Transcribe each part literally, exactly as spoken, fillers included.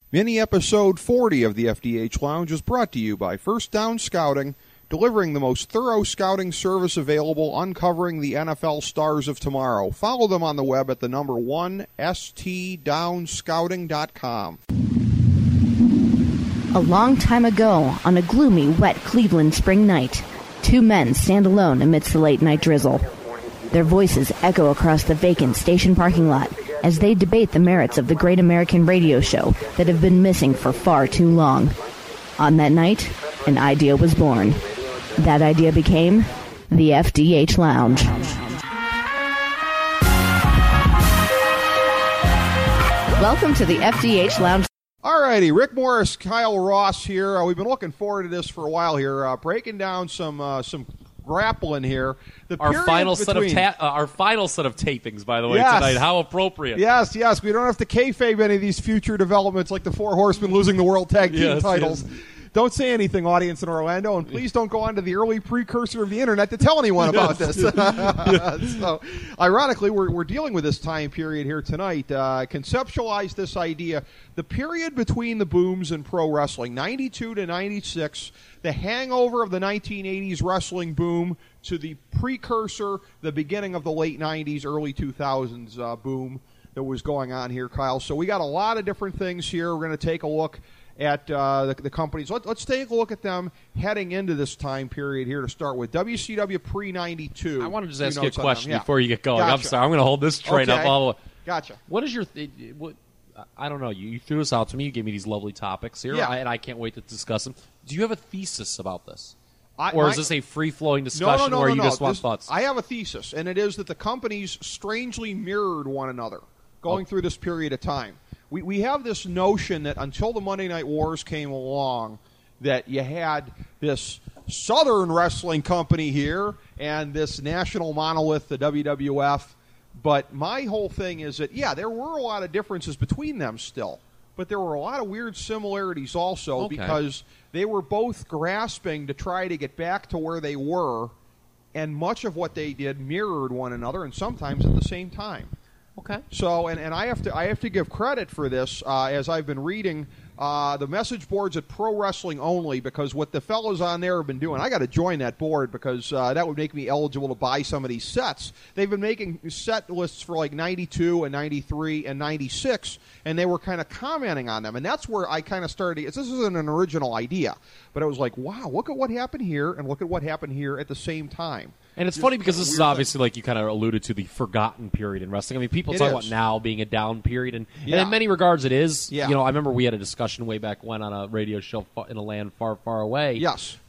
Mini episode forty of the F D H Lounge is brought to you by First Down Scouting, delivering the most thorough scouting service available, uncovering the N F L stars of tomorrow. Follow them on the web at the number one, s t down scouting dot com. A long time ago, on a gloomy, wet Cleveland spring night, two men stand alone amidst the late-night drizzle. Their voices echo across the vacant station parking lot as they debate the merits of the great American radio show that have been missing for far too long. On that night, an idea was born. That idea became the F D H Lounge. Welcome to the F D H Lounge. All righty, Rick Morris, Kyle Ross here. Uh, we've been looking forward to this for a while here, uh, breaking down some uh, some grappling here. The our final between... set of ta- uh, our final set of tapings, by the way, yes. tonight. How appropriate! Yes, yes. We don't have to kayfabe any of these future developments, like the Four Horsemen losing the World Tag Team yes, titles. Yes. Don't say anything, audience in Orlando, and please don't go on to the early precursor of the Internet to tell anyone about yes. this. So, ironically, we're, we're dealing with this time period here tonight. Uh, conceptualize this idea. The period between the booms in pro wrestling, ninety-two to ninety-six, the hangover of the nineteen eighties wrestling boom to the precursor, the beginning of the late nineties, early two thousands uh, boom that was going on here, Kyle. So we got a lot of different things here. We're going to take a look at uh, the, the companies. Let, let's take a look at them heading into this time period here to start with. W C W pre ninety-two. I want to just ask you a question yeah. before you get going. Gotcha. I'm sorry. I'm going to hold this train okay. up all the way. Gotcha. What is your... Th- what, I don't know. You, you threw this out to me. You gave me these lovely topics here, yeah. I, and I can't wait to discuss them. Do you have a thesis about this? I, or my, is this a free-flowing discussion no, no, no, where no, you no. just want this, thoughts? I have a thesis, and it is that the companies strangely mirrored one another going oh. through this period of time. We we have this notion that until the Monday Night Wars came along, that you had this Southern Wrestling Company here and this national monolith, the W W F. But my whole thing is that, yeah, there were a lot of differences between them still. But there were a lot of weird similarities also okay. because they were both grasping to try to get back to where they were, and much of what they did mirrored one another, and sometimes at the same time. Okay. So, and, and I have to I have to give credit for this uh, as I've been reading uh, the message boards at Pro Wrestling Only, because what the fellows on there have been doing, I got to join that board because uh, that would make me eligible to buy some of these sets. They've been making set lists for like ninety-two and ninety-three and ninety-six, and they were kind of commenting on them, and that's where I kind of started. This isn't an original idea, but I was like, wow, look at what happened here, and look at what happened here at the same time. And it's funny because this is obviously, like you kind of alluded to, the forgotten period in wrestling. I mean, people It talk is. about now being a down period, and, Yeah. and in many regards it is. Yeah. You know, I remember we had a discussion way back when on a radio show in a land far, far away. Yes.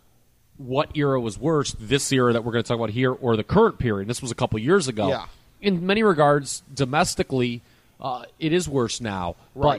What era was worse, this era that we're going to talk about here, or the current period? This was a couple years ago. Yeah. In many regards, domestically, uh, it is worse now. Right. But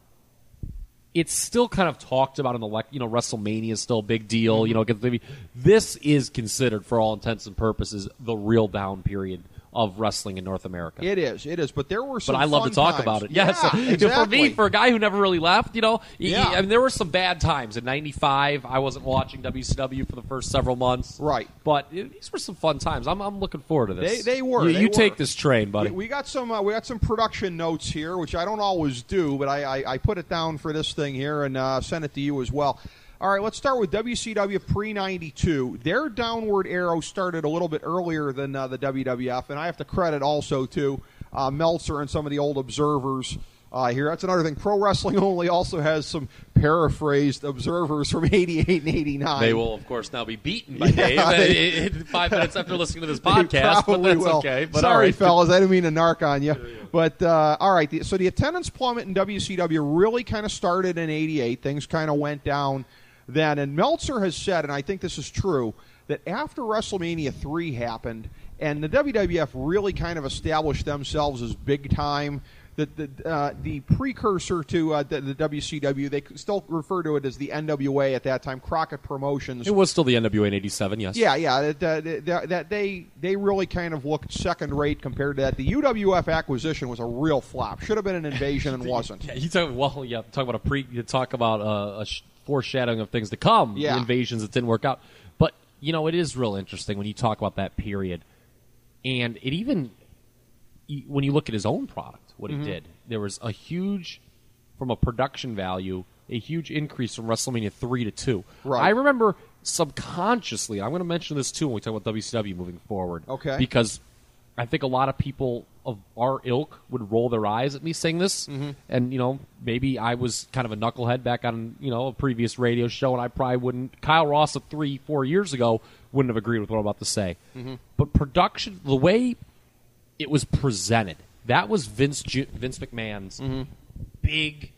it's still kind of talked about in the, le- you know, WrestleMania is still a big deal. You know, this is considered, for all intents and purposes, the real down period of wrestling in North America. It is, it is. But there were some But I love fun to talk times. about it. Yeah, Yes. exactly. For me, for a guy who never really left, you know, Yeah. I mean, there were some bad times. In ninety-five, I wasn't watching W C W for the first several months. Right. But it, these were some fun times. I'm, I'm looking forward to this. They, they were. You, they you were. take this train, buddy. We, we got some. Uh, we got some production notes here, which I don't always do, but I, I, I put it down for this thing here and uh, sent it to you as well. All right, let's start with W C W pre ninety-two. Their downward arrow started a little bit earlier than uh, the W W F, and I have to credit also to uh, Meltzer and some of the old observers uh, here. That's another thing. Pro Wrestling Only also has some paraphrased observers from eighty-eight and eighty-nine. They will, of course, now be beaten by Yeah, Dave they- uh, five minutes after listening to this They podcast, but probably that's will. okay. But Sorry, all right. fellas, I didn't mean to narc on you. But, uh, all right, the, so the attendance plummet in W C W really kind of started in eighty-eight. Things kind of went down then. And Meltzer has said, and I think this is true, that after WrestleMania three happened and the W W F really kind of established themselves as big time, that the, uh, the precursor to uh, the, the W C W, they still refer to it as the N W A at that time, Crockett Promotions. It was still the N W A in eighty-seven, yes. Yeah, yeah, that, uh, that, that they they really kind of looked second rate compared to that. The U W F acquisition was a real flop. Should have been an invasion and wasn't. Yeah, you talk well. Yeah, talk about a pre. You talk about uh, a sh- foreshadowing of things to come. Yeah. Invasions that didn't work out. But you know, it is real interesting when you talk about that period, and it even when you look at his own product, what Mm-hmm. he did. There was a huge from a production value, a huge increase from WrestleMania three to two. Right. I remember subconsciously, I'm going to mention this too when we talk about W C W moving forward. Okay. Because I think a lot of people of our ilk would roll their eyes at me saying this. Mm-hmm. And, you know, maybe I was kind of a knucklehead back on, you know, a previous radio show, and I probably wouldn't. Kyle Ross of three, four years ago wouldn't have agreed with what I'm about to say. Mm-hmm. But production, the way it was presented, that was Vince Ju- Vince McMahon's mm-hmm. big,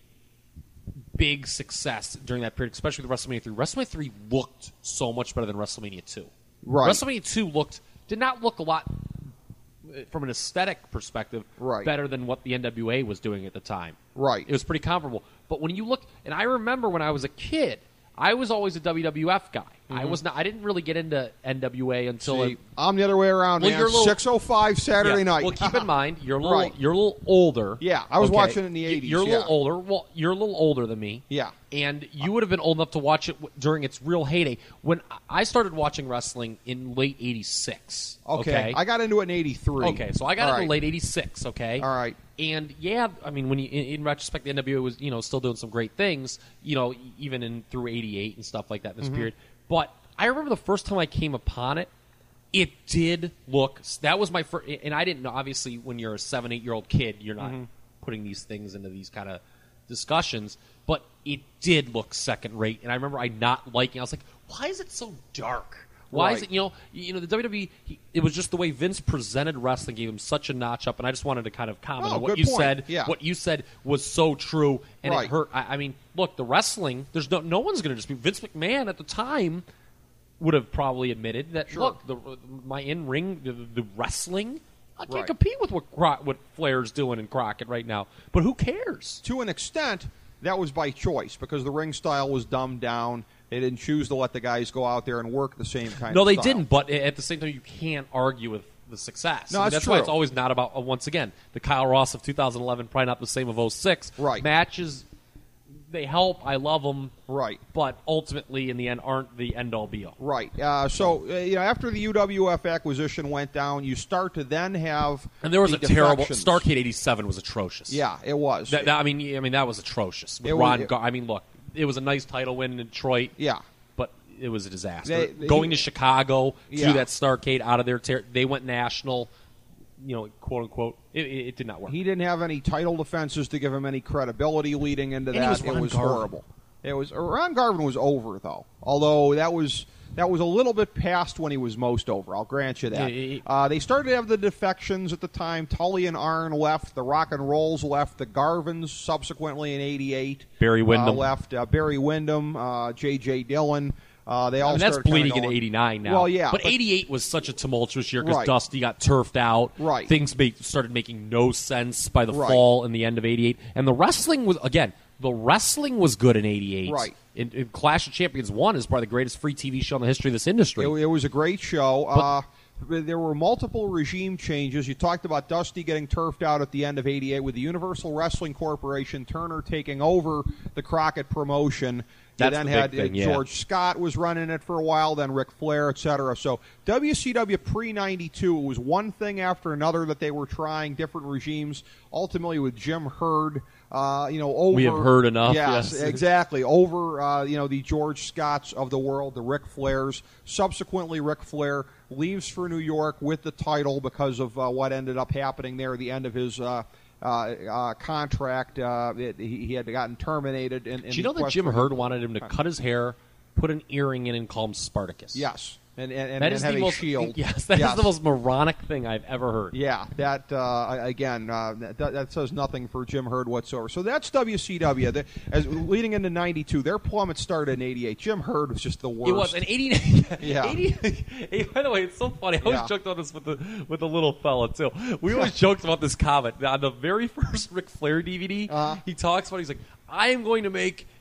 big success during that period, especially with WrestleMania three. WrestleMania three looked so much better than WrestleMania two. Right. WrestleMania two looked did not look a lot from an aesthetic perspective right. better than what the N W A was doing at the time. Right. It was pretty comparable. But when you look, and I remember when I was a kid, I was always a W W F guy. Mm-hmm. I was not. I didn't really get into N W A until See, it, I'm the other way around. Well, man. you're a little- six oh five Saturday yeah. night. Well, keep in mind you're a little Right. you're a little older. Yeah, I was okay? watching it in the eighties. You're a little yeah. older. Well, you're a little older than me. Yeah. And you would have been old enough to watch it w- during its real heyday. When I started watching wrestling in late eighty-six. Okay. Okay. I got into it in eighty-three. Okay, so I got All it in right. late eighty-six. Okay. All right. And yeah, I mean, when you in, in retrospect, the N W A was you know still doing some great things. You know, even in through eighty-eight and stuff like that in this Mm-hmm. period. But I remember the first time I came upon it, it did look. That was my first, and I didn't know. Obviously, when you're a seven, eight year old kid, you're not Mm-hmm. putting these things into these kind of discussions. But it did look second rate, and I remember I not liking. I was like, why is it so dark? Why is Right. it, you know, you know the W W E, he, it was just the way Vince presented wrestling gave him such a notch up, and I just wanted to kind of comment Oh, on what good you point. said. Yeah. What you said was so true, and Right. it hurt. I, I mean, look, the wrestling, there's no, no one's going to dispute. Vince McMahon at the time would have probably admitted that, Sure. look, the, my in-ring, the, the wrestling, I can't Right. compete with what, Cro- what Flair's doing in Crockett right now. But who cares? To an extent, that was by choice because the ring style was dumbed down. They didn't choose to let the guys go out there and work the same kind No, of they style. didn't. But at the same time, you can't argue with the success. No, I mean, that's that's why true. it's always not about. Uh, once again, the Kyle Ross of two thousand eleven, probably not the same of oh six. Right. Matches, they help. I love them. Right. But ultimately, in the end, aren't the end all be all. Right. Uh, so, uh, you know, after the U W F acquisition went down, you start to then have And there was the a terrible. defections. Starrcade eighty-seven was atrocious. Yeah, it was. That, that- I mean, I mean that was atrocious. With It was- Ron, Gar- I mean, look, it was a nice title win in Detroit. yeah. But it was a disaster. They- they- Going to Chicago Yeah. through that Starcade out of their ter- they went national. You know, quote unquote, it, it, it did not work. He didn't have any title defenses to give him any credibility leading into And that. he was it Ron was Garvin. horrible. It was Ron Garvin was over though. Although that was that was a little bit past when he was most over. I'll grant you that. Yeah, he- uh, they started to have the defections at the time. Tully and Arn left. The Rock and Rolls left. The Garvins subsequently in eighty-eight. Barry Windham. uh, left. Uh, Barry Windham. Uh, J J Dillon. Uh, they all I mean, that's started kinda bleeding into going- eighty-nine now. Well, yeah, but, but- eighty-eight was such a tumultuous year because Right. Dusty got turfed out. Right. Things made, started making no sense by the Right. fall and the end of eighty-eight. And the wrestling was, again, the wrestling was good in eighty-eight. Right. In, in Clash of Champions one is probably the greatest free T V show in the history of this industry. It, it was a great show. Uh, there were multiple regime changes. You talked about Dusty getting turfed out at the end of eighty-eight with the Universal Wrestling Corporation, Turner taking over the Crockett promotion. You That's then the big had thing, uh, yeah. George Scott was running it for a while, then Ric Flair, et cetera. So W C W pre ninety-two, it was one thing after another that they were trying, different regimes, ultimately with Jim Herd, uh, you know, over... We have heard enough, Yes, yes. exactly. Over, uh, you know, the George Scotts of the world, the Ric Flairs. Subsequently, Ric Flair leaves for New York with the title because of uh, what ended up happening there at the end of his uh, uh, uh, contract. Uh, it, he, he had gotten terminated. In, in Do you know the that quest Jim for- Herd wanted him to cut his hair, put an earring in, and call him Spartacus? Yes. And, and, and, That and is have the a most, shield. Yes, that is Yes. the most moronic thing I've ever heard. Yeah, that uh, again, uh, that, that says nothing for Jim Herd whatsoever. So that's W C W. The, as leading into ninety-two, their plummet started in eighty-eight. Jim Herd was just the worst. It was an eighty. Yeah. eighty by the way, it's so funny. I always Yeah. joked about this with the with the little fella too. We always joked about this comment on the very first Ric Flair D V D. Uh-huh. He talks about. He's like, I am going to make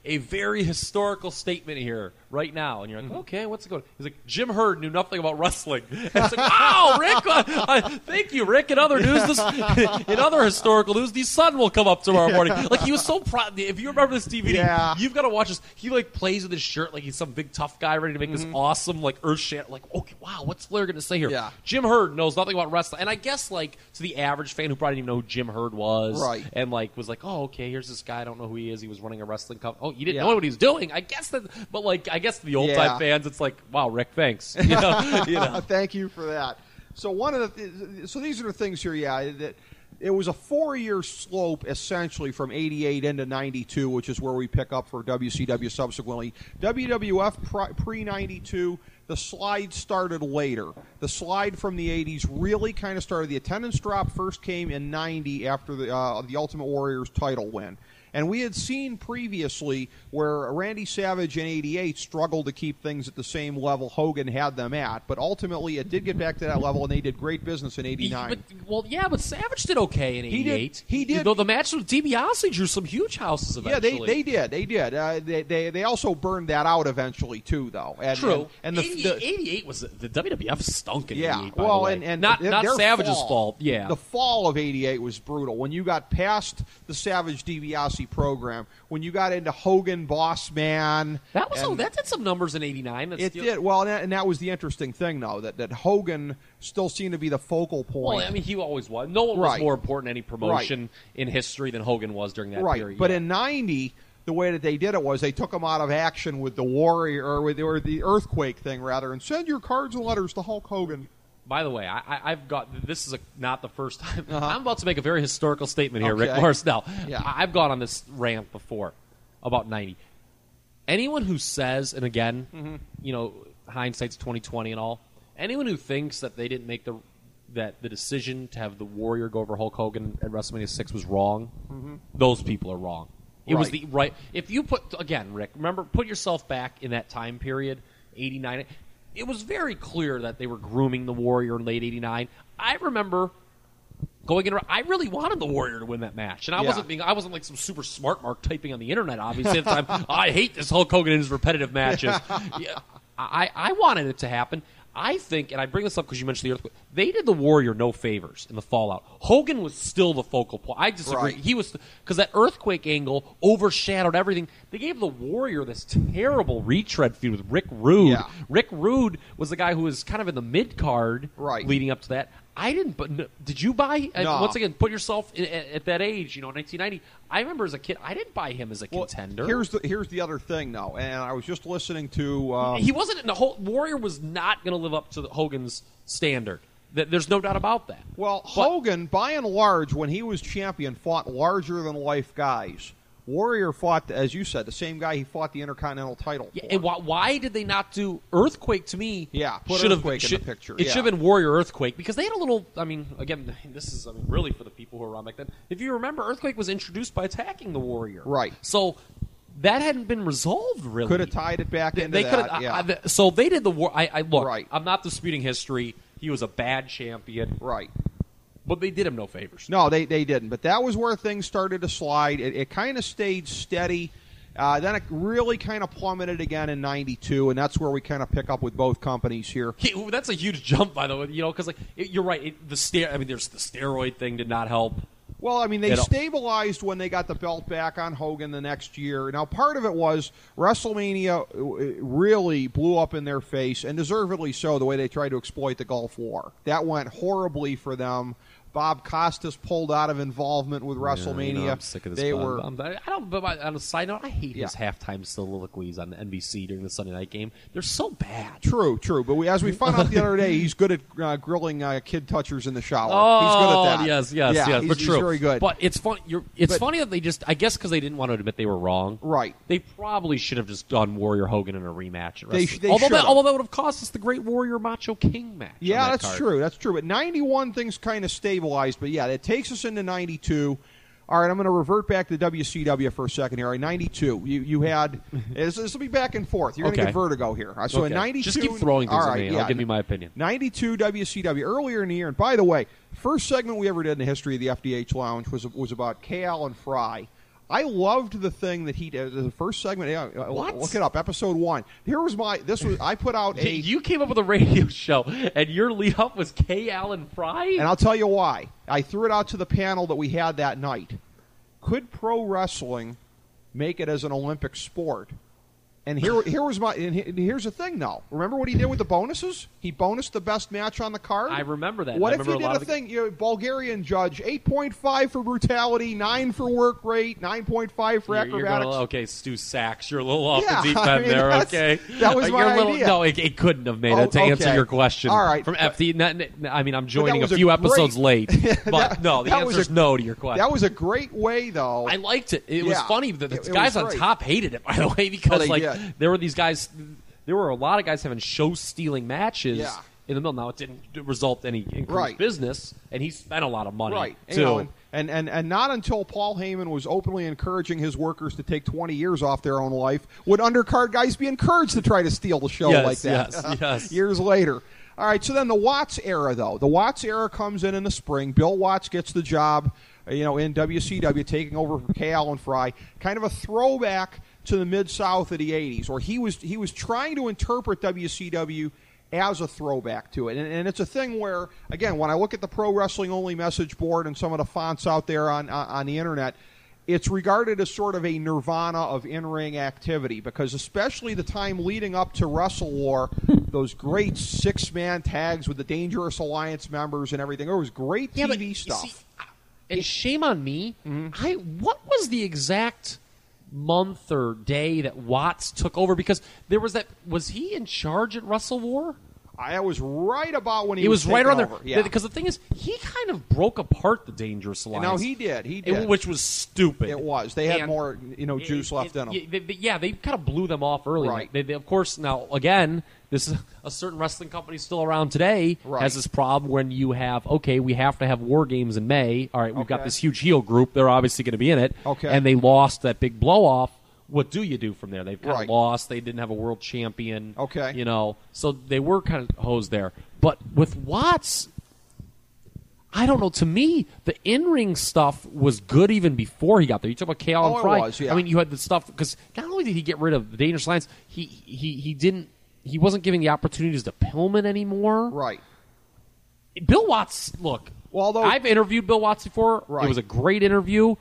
a very historical statement here right now. And you're like, Mm-hmm. okay, what's it going? He's like, Jim Herd knew nothing about wrestling. And it's like, wow, Rick, uh, uh, thank you, Rick. In other news, this, in other historical news, the sun will come up tomorrow morning. Like, he was so proud. If you remember this D V D, Yeah. you've got to watch this. He, like, plays with his shirt like he's some big tough guy ready to make this awesome, like, earth shit. Like, okay, wow, what's Flair going to say here? Yeah. Jim Herd knows nothing about wrestling. And I guess, like, to the average fan who probably didn't even know who Jim Herd was. Right. And, like, was like, oh, okay, here's this guy. I don't know who he is. He was running a wrestling company. Oh, you didn't Yeah. know what he was doing. I guess that, but, like, I guess the old-time Yeah. fans, it's like, wow, Rick, thanks. You know? you know? Thank you for that. So one of the th- so these are the things here. Yeah, that it was a four-year slope essentially from eighty-eight into ninety-two, which is where we pick up for W C W subsequently. W W F pre ninety-two. The slide started later. The slide from the eighties really kind of started. The attendance drop first came in ninety after the uh, the Ultimate Warrior's title win. And we had seen previously where Randy Savage in eighty-eight struggled to keep things at the same level Hogan had them at. But ultimately, it did get back to that level, and they did great business in eighty-nine. But, well, yeah, but Savage did okay in He did- eighty-eight. he did. Though the match with DiBiase drew some huge houses Yeah, eventually. they, they did. They did. Uh, they, they they also burned that out eventually, too, though. And, True. And, and the, eighty, the eighty-eight was the W W F stunk in Yeah, eighty-eight. By well, the way. and, and not th- not their Savage's fall, fault. Yeah, the fall of eighty-eight was brutal. When you got past the Savage DiBiase program, when you got into Hogan, Boss Man, that was and oh, that did some numbers in eighty-nine. That's it still- did well, and that, and that was the interesting thing, though, that that Hogan still seemed to be the focal point. Well, I mean, he always was. No one was Right. more important in any promotion in history than Hogan was during that right, period. but yeah. in ninety. The way that they did it was they took him out of action with the Warrior or with or the Earthquake thing rather, and send your cards and letters to Hulk Hogan. By the way, I, I, I've got this is a, not the first time. Uh-huh. I'm about to make a very historical statement here, Rick Okay. Morris. Now, Yeah. I- I've gone on this rant before about ninety. Anyone who says, and again, Mm-hmm. you know, hindsight's twenty twenty and all. Anyone who thinks that they didn't make the that the decision to have the Warrior go over Hulk Hogan at WrestleMania six was wrong, Mm-hmm. those people are wrong. It was Right. the right. If you put again, Rick, remember, put yourself back in that time period, eighty-nine. It was very clear that they were grooming the Warrior in late eighty-nine. I remember going in. I really wanted the Warrior to win that match, and I Yeah. wasn't being. I wasn't like some super smart mark typing on the internet. Obviously, at the time, I hate this Hulk Hogan in his repetitive matches. Yeah, I, I wanted it to happen. I think, and I bring this up because you mentioned the Earthquake, they did the Warrior no favors in the fallout. Hogan was still the focal point. I disagree. Right. He was, because that Earthquake angle overshadowed everything. They gave the Warrior this terrible retread feud with Rick Rude. Yeah. Rick Rude was the guy who was kind of in the mid card Right. leading up to that. I didn't, but no, did you buy? And No. once again, put yourself in, at, at that age, you know, nineteen ninety. I remember as a kid, I didn't buy him as a Well, contender. Here's the here's the other thing, though, and I was just listening to. Um, he wasn't. The whole Warrior was not going to live up to the, Hogan's standard. Th- There's no doubt about that. Well, But- Hogan, by and large, when he was champion, fought larger than life guys. Warrior fought, as you said, the same guy he fought the Intercontinental title Yeah, for. and why, why did they not do Earthquake? To me, Yeah, put should have- Earthquake in should- the picture, It yeah. should have been Warrior Earthquake because they had a little. I mean, again, this is I mean really for the people who were around back then. If you remember, Earthquake was introduced by attacking the Warrior, Right. So that hadn't been resolved really. Could have tied it back They, into they could that. have. yeah. So they did the war. I, I look. Right. I'm not disputing history. He was a bad champion, right. but they did him no favors. No, they, they didn't. But that was where things started to slide. It, it kind of stayed steady. Uh, then it really kind of plummeted again in ninety-two, and that's where we kind of pick up with both companies here. He, that's a huge jump, by the way. You know, because like it, you're right. It, the ster- I mean, there's the steroid thing did not help. Well, I mean, they They don't- stabilized when they got the belt back on Hogan the next year. Now, part of it was WrestleMania uh, really blew up in their face, and deservedly so, the way they tried to exploit the Gulf War. That went horribly for them. Bob Costas pulled out of involvement with WrestleMania. You know, I'm sick of this. They Bob. were I'm- I don't. But on a side note, I hate his Yeah. halftime soliloquies on N B C during the Sunday night game. They're so bad. true, true. But we, as we found out the other day, he's good at uh, grilling uh, kid touchers in the shower. Oh, he's good at that. yes, yes, yeah, yes. He's, but he's true. very good. But it's fun. You're, it's But- funny that they just. I guess because they didn't want to admit they were wrong. Right. They probably should have just done Warrior Hogan in a rematch. At They Wrestle- sh- they although that, should've. although that would have cost us the Great Warrior Macho King match. on Yeah, that that's card. true. That's true. But ninety-one, things kind of stabilized. But yeah, it takes us into ninety-two. All right, I'm going to revert back to W C W for a second here. All right, ninety-two. You you had this, this will be back and forth. You're going to Okay. get vertigo here. Uh, So Okay. in ninety-two, Just keep throwing things all at right, me, and yeah. I'll give you my opinion. ninety-two W C W earlier in the year. And by the way, first segment we ever did in the history of the F D H Lounge was was about K. Allen Fry. I loved the thing that he did. The first segment. Yeah, What? Look it up. Episode one. Here was my. This was. I put out a. You came up with a radio show, and your lead up was K. Allen Fry. And I'll tell you why. I threw it out to the panel that we had that night. Could pro wrestling make it as an Olympic sport? And here, here was my. And here's the thing, though. Remember what he did with the bonuses? He bonused the best match on the card. I remember that. What I if he remember did a, a, lot thing? You know, Bulgarian judge, eight point five for brutality, nine for work rate, nine point five for You're, you're acrobatics. gonna, okay, Stu Sachs, you're a little off Yeah, the deep I end mean, there. that's- Okay, that was Uh, my you're a little, idea. No, it, it couldn't have made Oh, it to answer okay. your question. All right, from but- F D. Not, I mean, I'm joining a was a few great- episodes late, but That- no, the that was answer is a- no to your question. That was a great way, though. I liked it. It was Yeah, funny that the it- it guys was on great. top hated it, by the way, because they like did. there were these guys. There were a lot of guys having show-stealing matches Yeah. in the middle. Now it didn't result in any increased Right. business, and he spent a lot of money Right. too. You know, and, and, and, and not until Paul Heyman was openly encouraging his workers to take twenty years off their own life would undercard guys be encouraged to try to steal the show Yes, like that. yes, yes. Years later. All right, so then the Watts era, though. The Watts era comes in in the spring. Bill Watts gets the job, uh, you know, in W C W, taking over from K. Allen Fry. Kind of a throwback to the Mid-South of the eighties, where he was he was trying to interpret W C W as a throwback to it. And, and it's a thing where, again, when I look at the Pro Wrestling Only message board and some of the fonts out there on, on, on the Internet, it's regarded as sort of a nirvana of in-ring activity, because especially the time leading up to Wrestle War, those great six-man tags with the Dangerous Alliance members and everything, there was great Yeah, T but V you stuff. see, and shame on me. Mm-hmm. I what was the exact month or day that Watts took over? Because there was that. Was he in charge at Wrestle War? I was right about when he It was right taking around there. over. Yeah. Because the thing is, he kind of broke apart the Dangerous Alliance. No, he did. He It- did. which was stupid. It was. They had And more, you know, juice it- left it- in them. Yeah, they, they- yeah, they kind of blew them off early. Right. They, they, of course, now again, this is a certain wrestling company still around today Right. has this problem when you have okay, we have to have War Games in May. All right, we've got Okay. this huge heel group. They're obviously going to be in it. Okay. And they lost that big blow off. What do you do from there? They've kind Right. of lost. They didn't have a world champion. Okay. You know, so they were kind of hosed there. But with Watts, I don't know. To me, the in-ring stuff was good even before he got there. You talk about K. Allen Oh, it Fry. was, yeah. I mean, you had the stuff because not only did he get rid of the Dangerous Alliance, he he he didn't. He wasn't giving the opportunities to Pillman anymore. Right. Bill Watts, look. Well, although- I've interviewed Bill Watts before. Right. It was a great interview.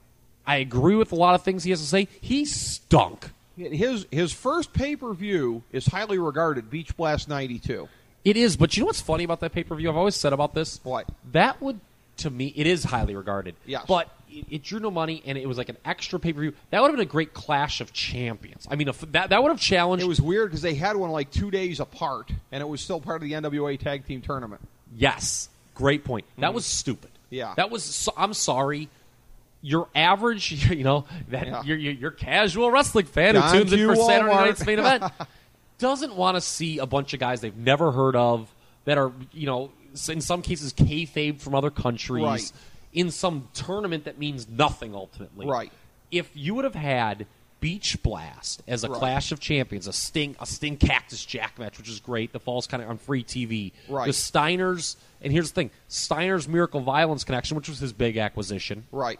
I agree with a lot of things he has to say. He stunk. His his first pay-per-view is highly regarded, Beach Blast ninety-two. It is, but you know what's funny about that pay-per-view? I've always said about this. What? That would, to me, it is highly regarded. Yes. But it, it drew no money, and it was like an extra pay-per-view. That would have been a great clash of champions. I mean, if that that would have challenged. It was weird because they had one like two days apart, and it was still part of the N W A Tag Team Tournament. Yes, great point. That was stupid. Yeah. That was. So, I'm sorry. Your average, you know, that Yeah. your, your your casual wrestling fan Don who tunes in Q. for Saturday Walmart. night's main event doesn't want to see a bunch of guys they've never heard of that are, you know, in some cases kayfabe from other countries Right. in some tournament that means nothing ultimately. Right. If you would have had Beach Blast as a Right. Clash of Champions, a Sting, a Sting Cactus Jack match, which is great. The fall's kind of on free T V. Right. The Steiners, and here's the thing: Steiner's Miracle Violence connection, which was his big acquisition, Right.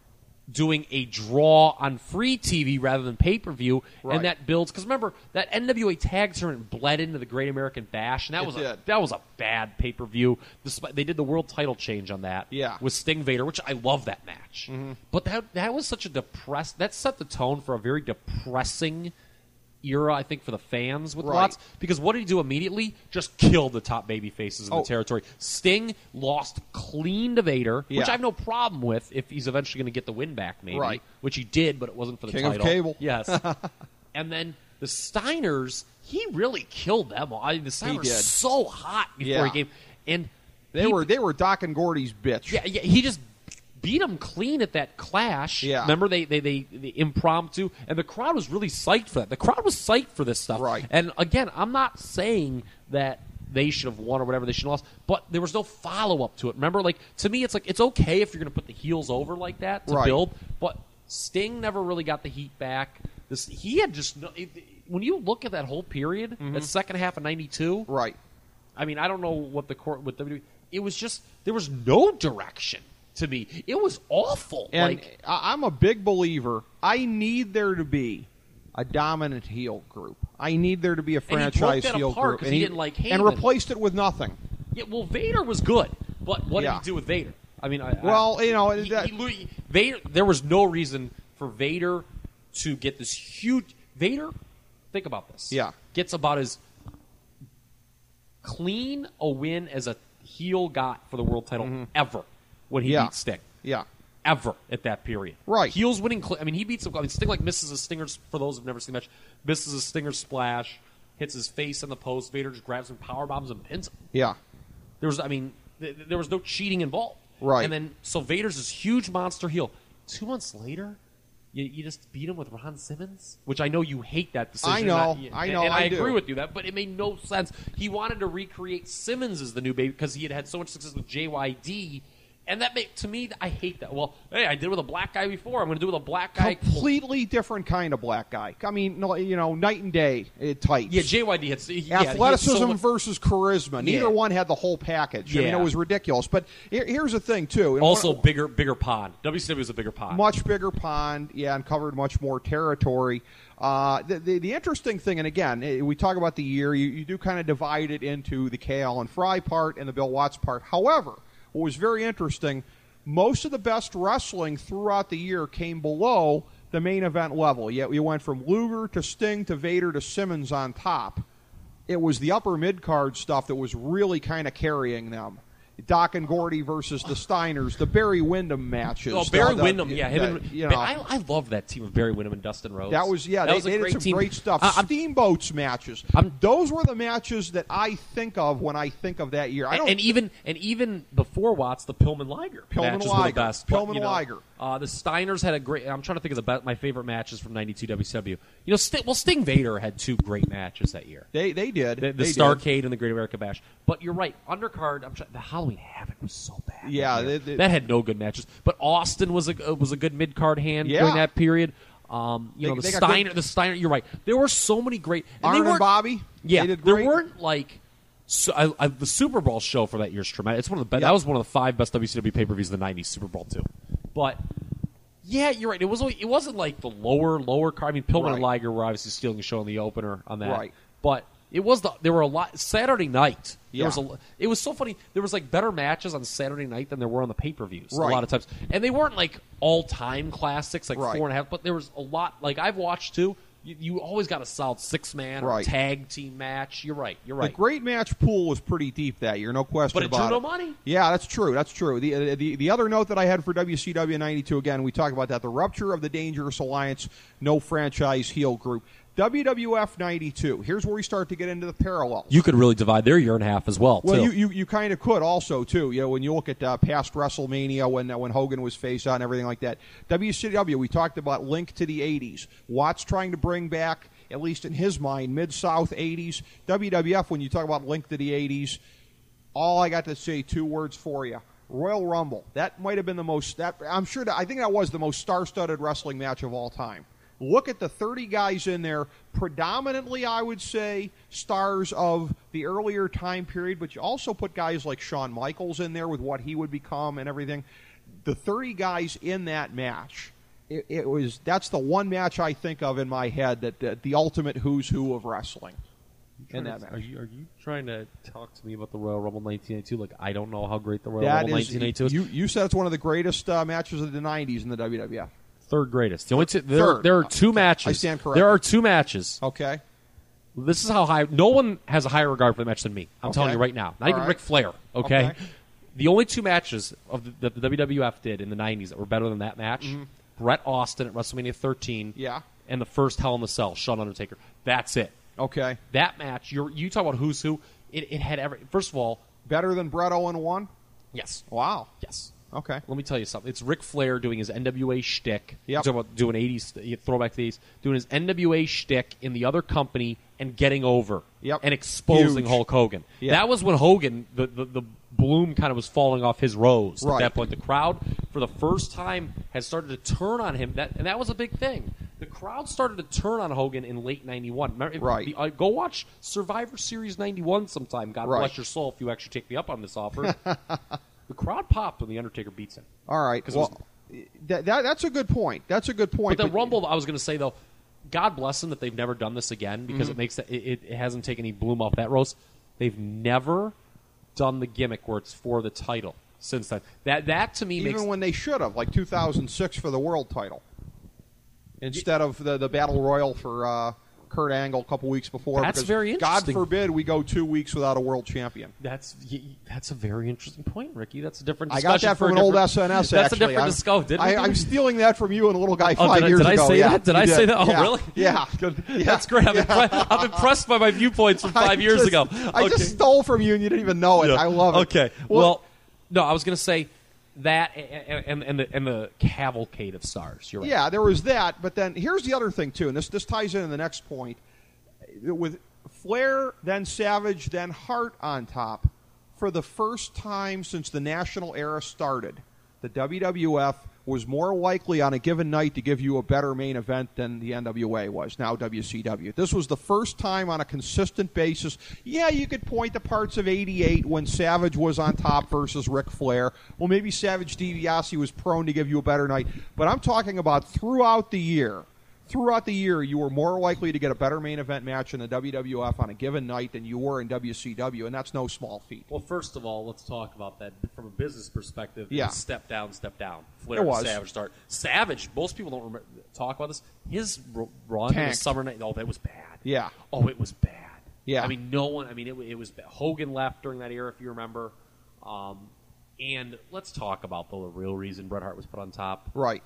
doing a draw on free T V rather than pay per view, Right. and that builds. Because remember that N W A Tag Tournament bled into the Great American Bash, and that It was a, did. that was a bad pay per view. They did the world title change on that, Yeah. with Sting Vader, which I love that match. But that that was such a depressed. That set the tone for a very depressing era, I think, for the fans with Right. Watts. Because what did he do immediately? Just killed the top baby faces in Oh. the territory. Sting lost clean to Vader, which Yeah. I have no problem with if he's eventually going to get the win back, maybe. Right. Which he did, but it wasn't for the King of title. Cable. Yes. And then the Steiners, he really killed them. all. I mean, the Steiners were did. so hot before Yeah. he came. And They he- were they were Doc and Gordy's bitch. yeah, yeah, he just beat them clean at that clash. Yeah. Remember, they, they, they, they impromptu, and the crowd was really psyched for that. The crowd was psyched for this stuff. Right. And again, I'm not saying that they should have won or whatever, they should have lost, but there was no follow-up to it. Remember, like, to me, it's like, it's okay if you're going to put the heels over like that to Right. build, but Sting never really got the heat back. This, he had just, no, it, when you look at that whole period, Mm-hmm. that second half of ninety-two, Right. I mean, I don't know what the court with W W E. It was just there was no direction to me. It was awful. And like, I- I'm a big believer. I need there to be a dominant heel group. I need there to be a And he broke franchise that heel apart group. 'cause he didn't like and Heyman. replaced it with nothing. yeah, well, Vader was good, but what Yeah. did he do with Vader? I mean, I, Well, I, you know, he, that- he, he, Vader. There was no reason for Vader to get this huge. Vader, think about this. Yeah. Gets about as clean a win as a heel got for the world title ever when he Mm-hmm. Yeah. beat Sting. Yeah. Ever at that period. Right. Heels winning. Cl- I mean, he beats. I mean, Sting like misses a Stinger. For those who've never seen the match, misses a Stinger splash, hits his face in the post. Vader just grabs him, power bombs him, pins him. Yeah. There was, I mean, th- there was no cheating involved. Right. And then, so Vader's this huge monster heel. Two months later, you, you just beat him with Ron Simmons, which I know you hate that decision. I know. Not- I know, And, and I, I do. agree with you that, but it made no sense. He wanted to recreate Simmons as the new baby because he had had so much success with J Y D. And that made, to me, I hate that. Well, hey, I did it with a black guy before. I'm going to do it with a black guy. Completely different kind of black guy. I mean, no, you know, night and day uh, tights. Yeah, J Y D had yeah, he had Athleticism so much- versus charisma. Neither Yeah. one had the whole package. I mean, Yeah. it was ridiculous. But here, here's the thing, too. And also one- bigger, bigger pond. W C W was a bigger pond. much bigger pond, yeah, and covered much more territory. Uh, the, the the interesting thing, and again, eh, we talk about the year, you, you do kind of divide it into the K. Allen Fry part and the Bill Watts part. However, what was very interesting, most of the best wrestling throughout the year came below the main event level. Yet you went from Luger to Sting to Vader to Simmons on top. It was the upper mid card stuff that was really kind of carrying them. Doc and Gordy versus the Steiners, the Barry Windham matches. Oh, Barry the- the- Windham, yeah, him the- and, you know, I, I love that team of Barry Windham and Dustin Rhodes. that was yeah. that they was a they great did some team. great stuff. I- I'm- Steamboats matches. I'm- Those were the matches that I think of when I think of that year. I and, don't. and even and even before Watts, the Pillman Liger Pillman matches were the Liger. best. But, Pillman you know, Liger. Uh, the Steiners had a great. I'm trying to think of the be- my favorite matches from ninety-two W C W. You know, Sting, well, Sting Vader had two great matches that year. they they did The, the They did. Starrcade and the Great America Bash. But you're right. Undercard, I'm trying, the Halloween Havoc was so bad. Yeah, that, year. they- they- that had no good matches. But Austin was a was a good mid card hand Yeah. during that period. Um, you They- know, the they got Steiner, good- the Steiner. You're right. There were so many great. And Arn they and weren't- Bobby. Yeah, they did there great. weren't like. So I, I, the Super Bowl show for that year's tremendous. It's one of the best. Yeah. That was one of the five best W C W pay per views of the nineties. Super Bowl two, but. Yeah, you're right. It was only, it wasn't like the lower lower card. I mean, Pillman Right. and Liger were obviously stealing the show in the opener on that. Right. But it was the there were a lot Saturday night. There Yeah. was a it was so funny. There was like better matches on Saturday night than there were on the pay per views. Right. A lot of times, and they weren't like all time classics like Right. four and a half. But there was a lot. Like I've watched too. You, you always got a solid six man or Right. tag team match. You're right. You're The right. great match pool was pretty deep that year, no question But it about drew it. no money. Yeah, that's true. That's true. The, the the other note that I had for W C W ninety-two, again, we talked about that, the rupture of the Dangerous Alliance, no franchise heel group. W W F ninety-two. Here's where we start to get into the parallels. You could really divide their year in half as well. Well, too. you, you, you kind of could also, too. You know, when you look at uh, past WrestleMania, when uh, when Hogan was face on, everything like that. W C W, we talked about Link to the eighties. Watts trying to bring back, at least in his mind, Mid-South eighties. W W F, when you talk about Link to the eighties, all I got to say, two words for you. Royal Rumble. That might have been the most, that I'm sure, that, I think that was the most star-studded wrestling match of all time. Look at the thirty guys in there, predominantly, I would say, stars of the earlier time period, but you also put guys like Shawn Michaels in there with what he would become and everything. The thirty guys in that match, it, it was that's the one match I think of in my head that, that the ultimate who's who of wrestling in that match. Are you, are you trying to talk to me about the Royal Rumble nineteen eighty-two? Like, I don't know how great the Royal That Rumble is, nineteen eighty-two is. you, you said it's one of the greatest uh, matches of the nineties in the W W F. Third greatest. The only two, there, Third. there are two matches. I stand corrected. There are two matches. Okay. This is how high. No one has a higher regard for the match than me. I'm Okay. telling you right now. Not All even right. Ric Flair. Okay? Okay. The only two matches of the, that the W W F did in the nineties that were better than that match: Bret Austin at WrestleMania thirteen, Mm-hmm. Yeah. and the first Hell in the Cell, Shawn Undertaker. That's it. Okay. That match. You're, you talk about who's who. It, it had every. First of all, Better than Bret Owen one? yes, Wow. yes. Okay. Let me tell you something. It's Ric Flair doing his N W A shtick. Yep. Talking about doing eighties throwback to the eighties, doing his N W A shtick in the other company and getting over. Yep. And exposing Huge. Hulk Hogan. Yeah. That was when Hogan, the, the, the bloom kind of was falling off his rose Right. at that point. The crowd, for the first time, had started to turn on him. That and that was a big thing. The crowd started to turn on Hogan in late ninety-one. Remember, if- Right. the- uh, go watch Survivor Series ninety-one sometime. God Right. bless your soul if you actually take me up on this offer. The crowd popped when the Undertaker beats him. All right. Well, that, that that's a good point. That's a good point. But the but, Rumble, I was going to say though, God bless them that they've never done this again because mm-hmm. it makes that, it, it hasn't taken any bloom off that rose. They've never done the gimmick where it's for the title since then. That that to me even makes when they should have, like two thousand six for the world title instead of the the battle royal for uh, Kurt Angle a couple weeks before. That's very interesting. God forbid we go two weeks without a world champion. That's that's a very interesting point, Ricky. That's a different I discussion. got that from an old S N S, That's actually. a different discussion, didn't I, we? I'm stealing that from you and a little guy oh, five did years I, did ago. I say yeah, that? Did I did. say that? Oh, yeah. really? Yeah. yeah. That's great. I'm, yeah. impre- I'm impressed by my viewpoints from five I years just, ago. I okay. just stole from you and you didn't even know it. Yeah. I love it. Okay. Well, well no, I was going to say that and, and, and, the, and the cavalcade of stars. You're right. Yeah, there was that. But then here's the other thing, too, and this, this ties into the next point. With Flair, then Savage, then Hart on top, for the first time since the national era started, the W W F was more likely on a given night to give you a better main event than the N W A was, now W C W. This was the first time on a consistent basis. Yeah, you could point to parts of eighty-eight when Savage was on top versus Ric Flair. Well, maybe Savage DiBiase was prone to give you a better night. But I'm talking about throughout the year. Throughout the year, you were more likely to get a better main event match in the W W F on a given night than you were in W C W, and that's no small feat. Well, first of all, let's talk about that from a business perspective. Yeah. Step down, step down. Flair It and was. Savage start. Savage, most people don't remember, talk about this. His r- run in the Tanked. summer night, oh, that was bad. Yeah. Oh, it was bad. Yeah. I mean, no one, I mean, it, it was bad. Hogan left during that era, if you remember. Um, and let's talk about the real reason Bret Hart was put on top. Right.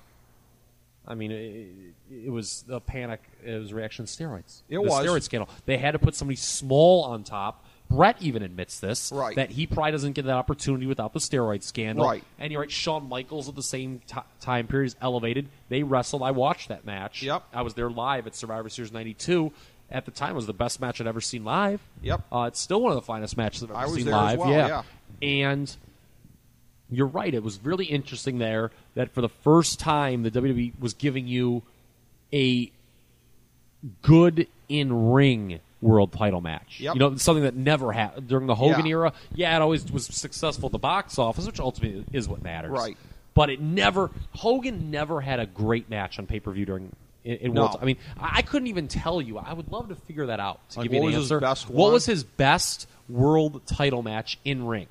I mean, it, it was a panic. It was a reaction to steroids. It the was. steroid scandal. They had to put somebody small on top. Brett even admits this, Right. that he probably doesn't get that opportunity without the steroid scandal. Right. And you're right, Shawn Michaels at the same t- time period is elevated. They wrestled. I watched that match. Yep. I was there live at Survivor Series ninety-two. At the time, it was the best match I'd ever seen live. Yep. Uh, it's still one of the finest matches I've ever I was seen there live. as well, yeah. yeah. And you're right. It was really interesting there that for the first time, the W W E was giving you a good in-ring world title match. Yep. You know, something that never happened during the Hogan Yeah. era. Yeah, it always was successful at the box office, which ultimately is what matters. Right. But it never, Hogan never had a great match on pay-per-view during in, in No. world. I mean, I I couldn't even tell you. I would love to figure that out to Like, give you what an was his answer. best what one? was his best world title match in ring?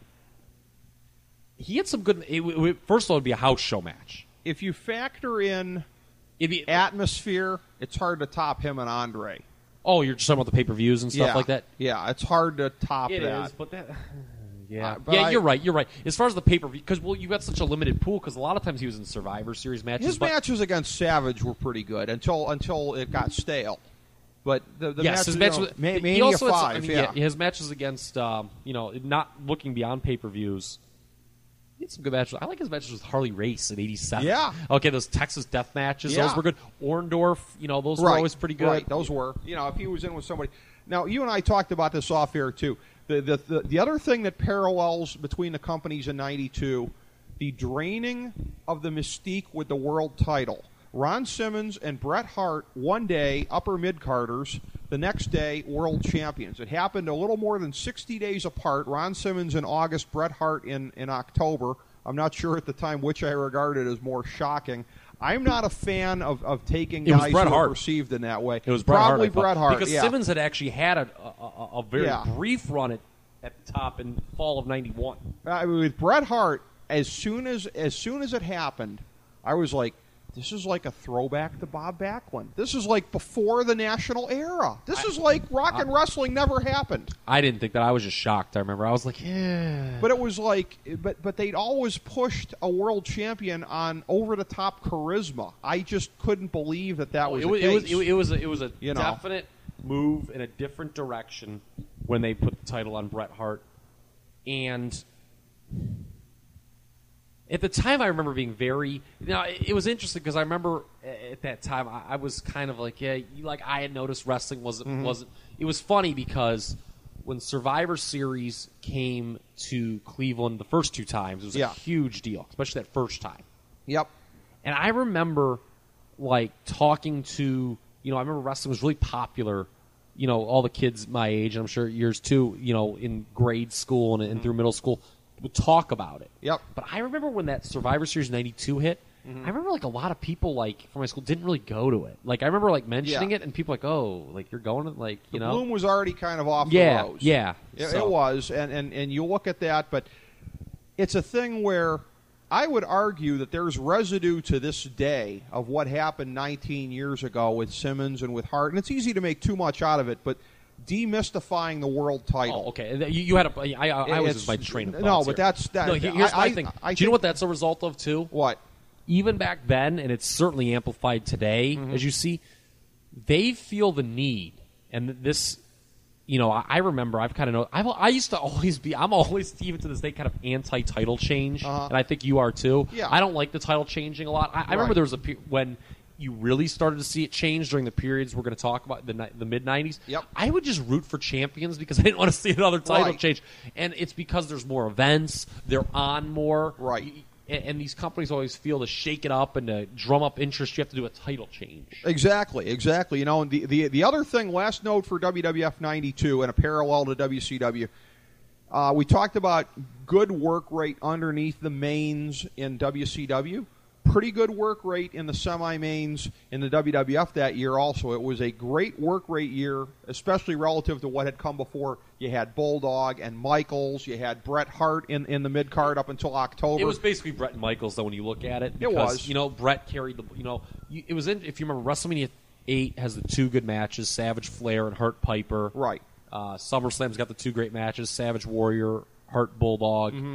He had some good. It, it, first of all, it would be a house show match. If you factor in It'd be, atmosphere, it's hard to top him and Andre. oh, you're just talking about the pay-per-views and stuff yeah. like that. Yeah, it's hard to top It that. is, but that. Yeah, Uh, but yeah, I- you're right. You're right. As far as the pay-per-view, because well, you got such a limited pool. Because a lot of times he was in Survivor Series matches. His but, matches against Savage were pretty good until until it got stale. But the, the yes, matches, his matches. you know, with- Ma- he Mania also had some- five, I mean, yeah. his matches against, um, you know, not looking beyond pay-per-views. He had some good matches. I like his matches with Harley Race in eighty-seven. Yeah. Okay, those Texas Death matches, Yeah. those were good. Orndorff, you know, those were Right, always pretty good. Right, those were. You know, if he was in with somebody. Now, you and I talked about this off air too. The the the, the other thing that parallels between the companies in ninety-two, the draining of the mystique with the world title. Ron Simmons and Bret Hart one day upper mid carders, the next day world champions. It happened a little more than sixty days apart. Ron Simmons in August, Bret Hart in in October. I'm not sure at the time which I regarded as more shocking. I'm not a fan of, of taking It was guys Bret who Hart. are perceived in that way. It was Bret Probably Hart. I thought. Bret Hart, because yeah. Simmons had actually had a, a, a very Yeah. brief run at, at the top in fall of ninety-one. I mean, with Bret Hart, as soon as as soon as it happened, I was like, this is like a throwback to Bob Backlund. This is like before the national era. This is like rock and wrestling never happened. I didn't think that. I was just shocked. I remember. I was like, yeah. But it was like, but but they'd always pushed a world champion on over the top charisma. I just couldn't believe that that was it the was, case. it was it, it was a, it was a You know. definite move in a different direction when they put the title on Bret Hart, and at the time I remember being very. Now it, it was interesting because I remember at that time I, I was kind of like, yeah, you, like I had noticed wrestling wasn't Mm-hmm. wasn't. It was funny because when Survivor Series came to Cleveland the first two times, it was Yeah. a huge deal, especially that first time. Yep. And I remember, like, talking to, you know, I remember wrestling was really popular, you know, all the kids my age, and I'm sure yours too, you know, in grade school and, and through middle school. would talk about it. Yep. But I remember when that Survivor Series ninety-two hit, mm-hmm. I remember like a lot of people like from my school didn't really go to it. Like I remember like mentioning yeah. it and people like, oh, like you're going to like you the know. bloom was already kind of off yeah, the rose. Yeah, it, so. it was, and, and and you look at that, but it's a thing where I would argue that there's residue to this day of what happened nineteen years ago with Simmons and with Hart, and it's easy to make too much out of it, but demystifying the world title. Oh, okay. You, you had a. I, I, I was just my train of thoughts No, but here. that's that. No, here's I, my I, thing. I, I Do you know what that's a result of too? What? Even back then, and it's certainly amplified today, mm-hmm. as you see, they feel the need, and this. You know, I, I remember I've kind of know I've I used to always be I'm always even to this day kind of anti-title change, uh-huh. and I think you are too. Yeah. I don't like the title changing a lot. I, I right. remember there was a pe- when you really started to see it change during the periods we're going to talk about the the mid nineties. Yep. I would just root for champions because I didn't want to see another title right. change, and it's because there's more events, they're on more, right. And, and these companies always feel to shake it up and to drum up interest, you have to do a title change. Exactly, exactly. You know, and the, the, the other thing, last note for W W F ninety-two and a parallel to W C W, uh, we talked about good work rate underneath the mains in W C W. Pretty good work rate in the semi-mains in the W W F that year also. It was a great work rate year, especially relative to what had come before. You had Bulldog and Michaels. You had Bret Hart in, in the mid-card up until October. It was basically Bret and Michaels, though, when you look at it. Because, it was. You know, Bret carried the, you know, it was in, if you remember, WrestleMania eight has the two good matches, Savage Flair and Hart Piper. Right. Uh, SummerSlam's got the two great matches, Savage Warrior, Hart Bulldog. Mm-hmm.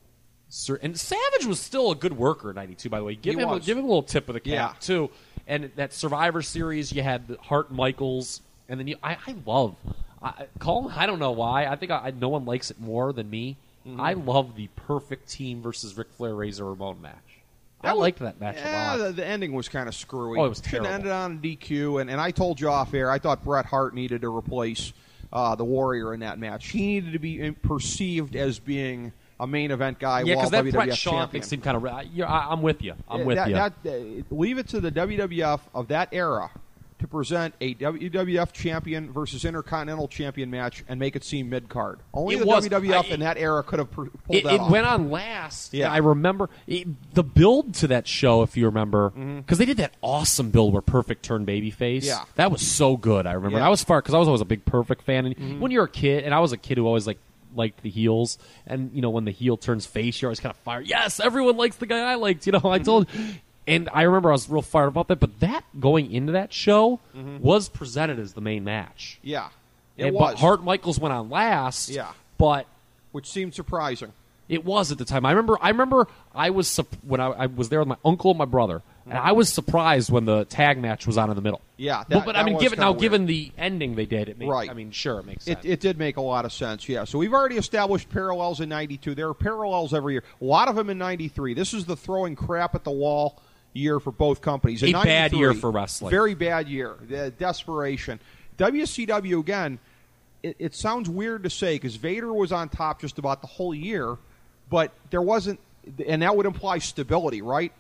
Sir, and Savage was still a good worker in ninety-two, by the way. Give he him was. A, give him a little tip of the cap, yeah. too. And that Survivor Series, you had Hart and Michaels, and then you, I, I love, I, call, I don't know why, I think I, I, no one likes it more than me. Mm-hmm. I love the perfect team versus Ric Flair Razor Ramon match. That I was, liked that match yeah, a lot. The, the ending was kind of screwy. Oh, it was Should terrible. have ended on a D Q, and, and I told you off air, I thought Bret Hart needed to replace uh, the Warrior in that match. He needed to be perceived as being a main event guy. Yeah, because that W W F Bret Shawn champion. thing seemed kind of. I, I'm with you. I'm with that, you. That, uh, leave it to the W W F of that era to present a W W F champion versus Intercontinental champion match and make it seem mid card. Only It the was. W W F I- in that era could have pulled It, that it off. went on last. Yeah. I remember it, the build to that show, if you remember, because Mm-hmm. they did that awesome build where Perfect turned babyface. Yeah. That was so good. I remember. Yeah. And I was far because I was always a big Perfect fan. And Mm-hmm. when you're a kid, and I was a kid who always like liked the heels, and you know when the heel turns face, you're always kind of fired. Yes, everyone likes the guy I liked. You know, I told. And I remember I was real fired about that. But that going into that show Mm-hmm. was presented as the main match. Yeah, it And, was. But Hart Michaels went on last. Yeah. But which seemed surprising. it was at the time. I remember. I remember. I was sup- when I, I was there with my uncle and my brother, and I was surprised when the tag match was on in the middle. Yeah, but, that- but that I mean, was given kinda now, weird. given the ending they did, it made, Right. I mean, sure, it makes It, sense. it did make a lot of sense, yeah. So we've already established parallels in ninety-two. There are parallels every year. A lot of them in ninety-three. This is the throwing crap at the wall year for both companies. In A bad ninety-three, year for wrestling. Very bad year. The desperation. W C W, again, it, it sounds weird to say because Vader was on top just about the whole year, but there wasn't, and that would imply stability, right?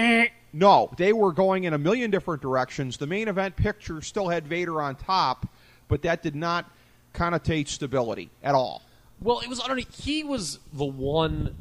No, they were going in a million different directions. The main event picture still had Vader on top, but that did not connotate stability at all. well, it was underneath. He was the one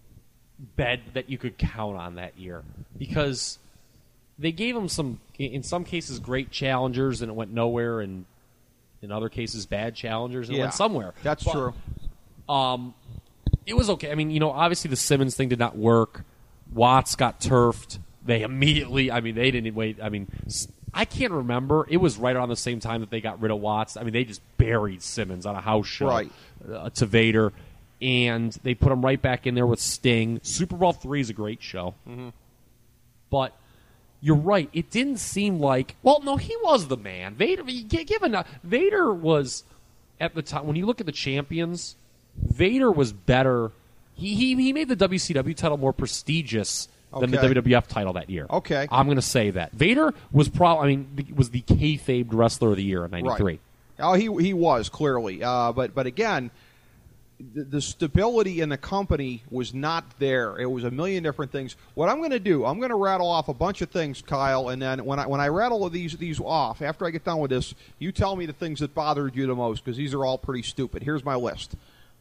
bed that you could count on that year because they gave him some, in some cases, great challengers, and it went nowhere, and in other cases, bad challengers, and it Yeah, went somewhere. That's But, true. Um, it was okay. I mean, you know, obviously the Simmons thing did not work. Watts got turfed. They immediately, I mean, they didn't wait. I mean, s- I can't remember. It was right around the same time that they got rid of Watts. I mean, they just buried Simmons on a house show Right. uh, to Vader, and they put him right back in there with Sting. Super Bowl three is a great show. Mm-hmm. But you're right. It didn't seem like, well, no, he was the man. Vader, g- given uh, Vader was, at the time, when you look at the champions, Vader was better. He, he, he made the W C W title more prestigious than the Okay. W W F title that year. Okay. I'm going to say that. Vader was probably, I mean, was the kayfabed wrestler of the year in ninety-three. Right. Oh, he he was clearly, uh, but but again, the, the stability in the company was not there. It was a million different things. What I'm going to do, I'm going to rattle off a bunch of things, Kyle, and then when I when I rattle these these off, after I get done with this, you tell me the things that bothered you the most because these are all pretty stupid. Here's my list: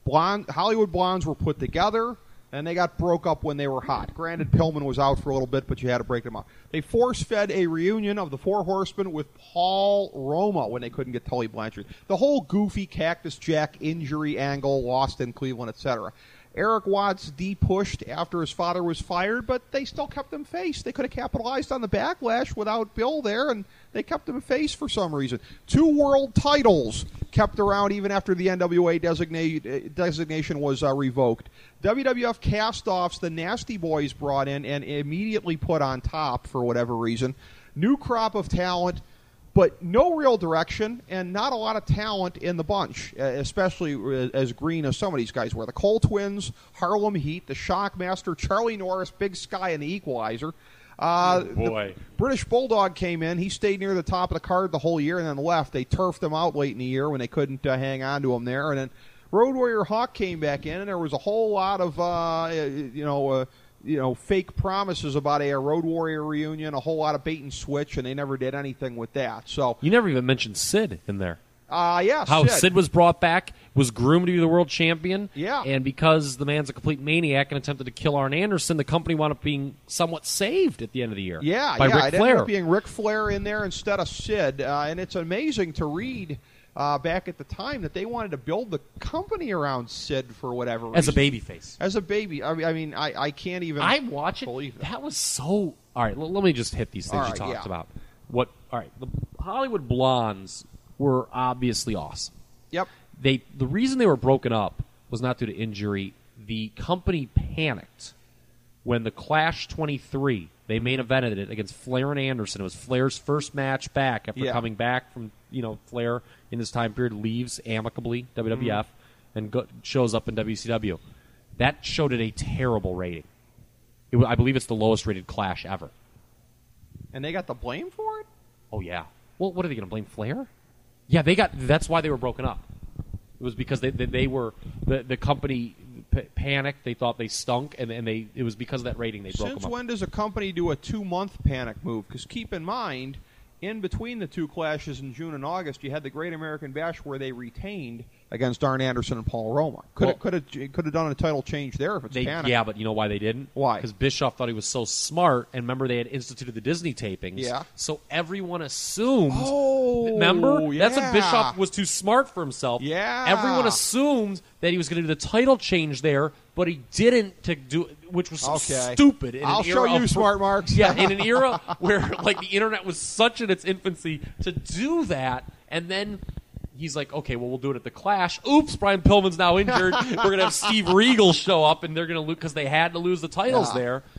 Blonde, Hollywood Blondes were put together, and they got broke up when they were hot. Granted, Pillman was out for a little bit, but you had to break them up. They force-fed a reunion of the Four Horsemen with Paul Roma when they couldn't get Tully Blanchard. The whole goofy Cactus Jack injury angle, lost in Cleveland, et cetera. Eric Watts de-pushed after his father was fired, but they still kept him face. They could have capitalized on the backlash without Bill there, and they kept him face for some reason. Two world titles kept around even after the N W A designate, designation was uh, revoked. W W F cast-offs the Nasty Boys brought in and immediately put on top for whatever reason. New crop of talent, but no real direction and not a lot of talent in the bunch, especially as green as some of these guys were. The Cole Twins, Harlem Heat, the Shockmaster, Charlie Norris, Big Sky, and the Equalizer. Uh, oh boy. The British Bulldog came in. He stayed near the top of the card the whole year and then left. They turfed him out late in the year when they couldn't uh, hang on to him there. And then Road Warrior Hawk came back in, and there was a whole lot of, uh, you know, uh, you know, fake promises about a Road Warrior reunion, a whole lot of bait and switch, and they never did anything with that. So you never even mentioned Sid in there. Uh, yeah, How Sid. Sid was brought back, was groomed to be the world champion. Yeah. And because the man's a complete maniac and attempted to kill Arn Anderson, the company wound up being somewhat saved at the end of the year. Yeah, by yeah. Ric it Flair. ended up being Ric Flair in there instead of Sid. Uh, and it's amazing to read uh, back at the time that they wanted to build the company around Sid for whatever reason. As a babyface. As a baby. I mean, I, mean, I, I can't even I watch it. believe it. That was so... All right, l- let me just hit these things All you right, talked yeah. about. What? All right, the Hollywood Blondes were obviously awesome. Yep. They the reason they were broken up was not due to injury. The company panicked when the Clash twenty-three, they main evented it against Flair and Anderson. It was Flair's first match back after Yeah. coming back from, you know, Flair in this time period leaves amicably W W F Mm-hmm. and go, shows up in W C W. That showed it a terrible rating. It, wa- I believe it's the lowest rated Clash ever. And they got the blame for it? Oh yeah. Well, what are they going to blame Flair? Yeah, they got. That's why they were broken up. It was because they they, they were the the company p- panicked. They thought they stunk, and and they it was because of that rating they broke Since them up. when does a company do a two-month panic move? Because keep in mind, in between the two clashes in June and August, you had the Great American Bash where they retained against Arn Anderson and Paul Roma. Could Well, have could have could have done a title change there if it's They, panic. yeah, but you know why they didn't? Why? Because Bischoff thought he was so smart, and remember they had instituted the Disney tapings. Yeah. So everyone assumed. Oh, remember? That's what yeah. Bischoff was too smart for himself. Yeah. Everyone assumed that he was going to do the title change there, but he didn't to do, which was Okay. stupid. In I'll an show era you, of- smart marks. Yeah, in an era where like the internet was such in its infancy to do that, and then. He's like, okay, well, we'll do it at the Clash. Oops, Brian Pillman's now injured. We're going to have Steve Regal show up, and they're going to lose because they had to lose the titles Yeah. there.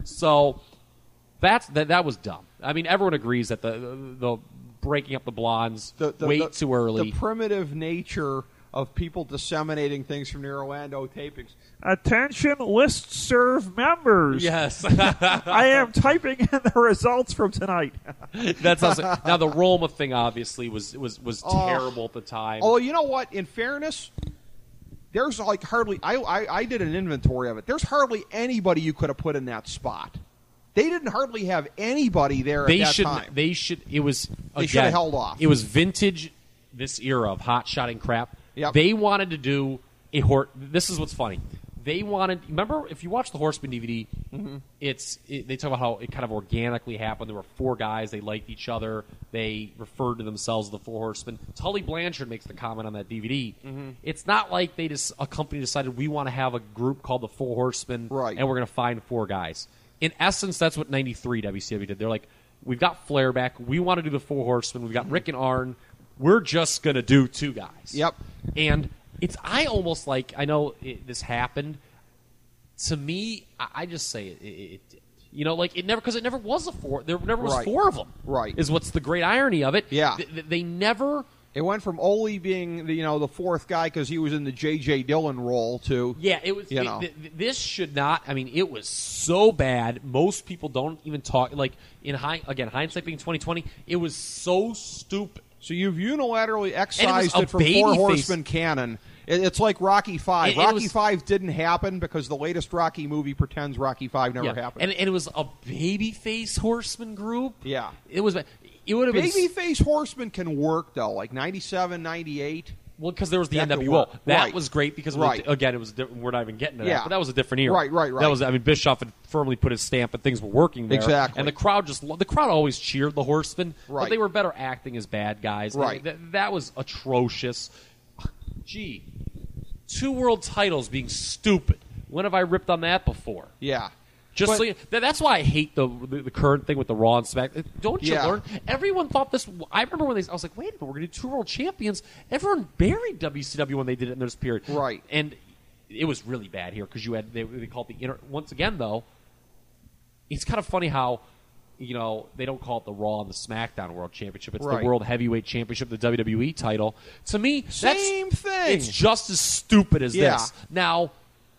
So that's that. That was dumb. I mean, everyone agrees that the the breaking up the Blondes The- the- way the- too early. The primitive nature of people disseminating things from the Orlando tapings. Attention listserv members. yes, I am typing in the results from tonight. that's also, now the Roma thing. Obviously, was was was Oh. terrible at the time. Although, you know what? In fairness, there's like hardly. I, I I did an inventory of it. There's hardly anybody you could have put in that spot. They didn't hardly have anybody there they at that should. time. They should. It was. They should have again, held off. It was vintage. This era of hot shotting crap. Yep. They wanted to do a hor. This is what's funny. They wanted. Remember, if you watch the Horseman D V D, Mm-hmm. it's it, they talk about how it kind of organically happened. There were four guys. They liked each other. They referred to themselves as the Four Horsemen. Tully Blanchard makes the comment on that D V D. Mm-hmm. It's not like they just a company decided we want to have a group called the Four Horsemen, Right. and we're going to find four guys. In essence, that's what ninety-three W C W did. They're like, we've got Flair back. We want to do the Four Horsemen. We've got Rick and Arn. We're just going to do two guys. Yep. And it's I almost like I know it, this happened. To me, I, I just say it, it, it did. You know, like it never because it never was a four. There never was Right. four of them. Right. Is what's the great irony of it. Yeah. Th- th- they never. It went from Ole being the you know the fourth guy because he was in the J J Dillon role to Yeah, it was. You it- know. th- th- this should not. I mean, it was so bad. Most people don't even talk. Like in high again, hindsight being twenty twenty, it was so stupid. So you've unilaterally And excised it was a it, from baby Four face. Horsemen canon. It, it's like Rocky Five. It- it Rocky was- Five didn't happen because the latest Rocky movie pretends Rocky Five never Yeah. happened. And, and it was a babyface horseman group. Yeah. It was. It would have been. Babyface Horseman can work though, like ninety-seven, ninety-eight. Well, because there was the That N could W O. work. That Right. was great because, Right. it was, again, it was di- we're not even getting to that. Yeah. But that was a different era. Right, right, right. That was, I mean, Bischoff had firmly put his stamp, and things were working there. Exactly. And the crowd just, lo- the crowd always cheered the Horsemen, Right. but they were better acting as bad guys. Right. And th- that was atrocious. Gee, two world titles being stupid. When have I ripped on that before? Yeah. Just But- so you, that, that's why I hate the, the the current thing with the Raw and Smack. Don't you Yeah. learn? Everyone thought this. I remember when they. I was like, wait a minute, we're going to do two world champions. Everyone buried W C W when they did it in this period, Right. And it was really bad here because you had they, they called it the inter. Once again, though, it's kind of funny how you know they don't call it the Raw and the SmackDown World Championship. It's Right. the World Heavyweight Championship, the W W E title. To me, Same that's, thing. It's just as stupid as Yeah. this. Now.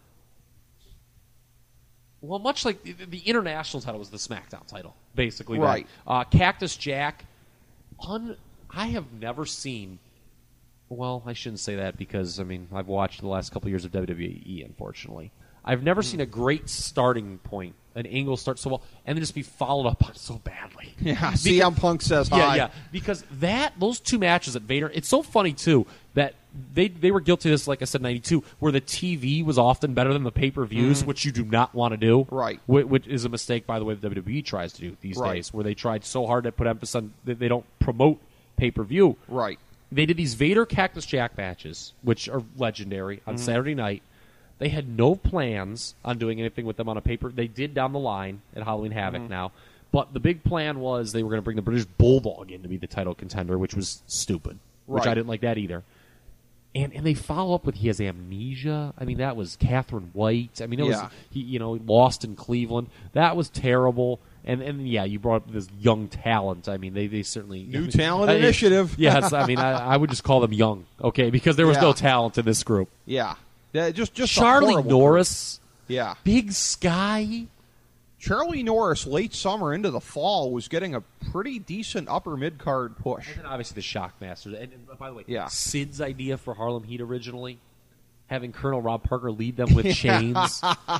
Well, much like the, the international title was the SmackDown title, basically. then. Right. Uh, Cactus Jack, un, I have never seen. Well, I shouldn't say that because I mean I've watched the last couple of years of W W E. Unfortunately, I've never seen a great starting point, an angle start so well, and then just be followed up on so badly. Yeah, C M Punk says Yeah, hi. yeah. Because that those two matches at Vader, it's so funny too that they they were guilty of this, like I said, ninety-two, where the T V was often better than the pay per views, which you do not want to do. Right. Which, which is a mistake, by the way, the W W E tries to do these Right. days, where they tried so hard to put emphasis on that they don't promote pay per view. Right. They did these Vader Cactus Jack matches, which are legendary, on Saturday night. They had no plans on doing anything with them on a paper. They did down the line at Halloween Havoc now. But the big plan was they were going to bring the British Bulldog in to be the title contender, which was stupid, which Right. I didn't like that either. And and they follow up with he has amnesia. I mean, that was Catherine White. I mean, it Yeah. was he you know lost in Cleveland. That was terrible. And and yeah, you brought up this young talent. I mean, they, they certainly New I mean, talent I- initiative. Yes, I mean, I, I would just call them young, okay, because there was Yeah. no talent in this group. Yeah. Yeah, just just a Charlie horrible Norris, group. Yeah. Big Sky. Charlie Norris, late summer into the fall, was getting a pretty decent upper mid card push. And then obviously the Shockmasters. And, and by the way, Yeah. Sid's idea for Harlem Heat originally, having Colonel Rob Parker lead them with chains.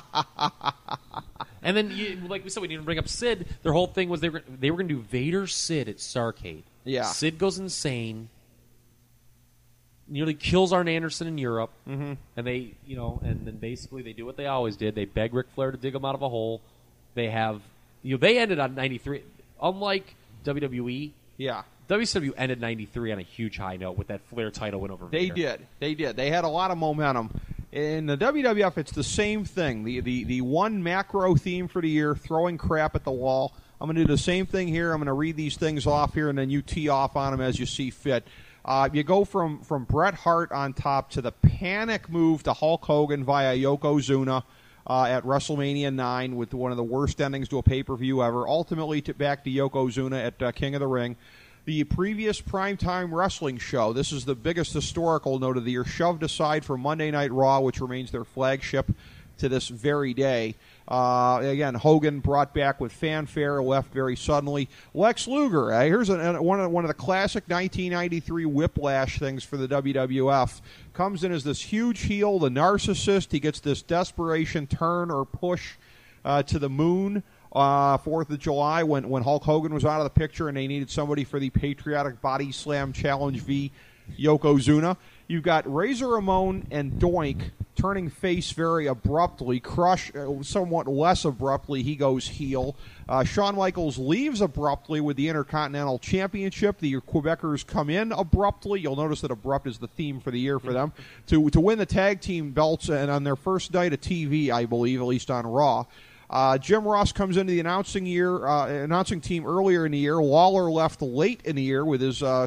And then, you, like we said, we need to bring up Sid. Their whole thing was they were they were going to do Vader Sid at Starrcade. Yeah. Sid goes insane, nearly kills Arn Anderson in Europe, Mhm. and they, you know, and then basically they do what they always did. They beg Ric Flair to dig them out of a hole. They have, you know, they ended on ninety-three. Unlike W W E, Yeah. W C W ended ninety-three on a huge high note with that Flair title win over They Vader. did. They did. They had a lot of momentum. In the W W F, it's the same thing. The the the one macro theme for the year, throwing crap at the wall. I'm going to do the same thing here. I'm going to read these things off here, and then you tee off on them as you see fit. Uh, you go from, from Bret Hart on top to the panic move to Hulk Hogan via Yokozuna uh, at WrestleMania nine with one of the worst endings to a pay-per-view ever. Ultimately, to back to Yokozuna at uh, King of the Ring. The previous primetime wrestling show, this is the biggest historical note of the year, shoved aside for Monday Night Raw, which remains their flagship to this very day. Uh, again, Hogan brought back with fanfare, left very suddenly. Lex Luger, uh, here's a, one, of, one of the classic nineteen ninety-three whiplash things for the W W F. Comes in as this huge heel, the narcissist. He gets this desperation turn or push uh, to the moon. Uh, Fourth of July, when when Hulk Hogan was out of the picture and they needed somebody for the Patriotic Body Slam Challenge v. Yokozuna. You've got Razor Ramon and Doink turning face very abruptly. Crush uh, somewhat less abruptly. He goes heel. Uh, Shawn Michaels leaves abruptly with the Intercontinental Championship. The Quebecers come in abruptly. You'll notice that abrupt is the theme for the year for them to to win the tag team belts, and on their first night of T V, I believe, at least on Raw. Uh, Jim Ross comes into the announcing year, uh, announcing team earlier in the year. Lawler left late in the year with his uh,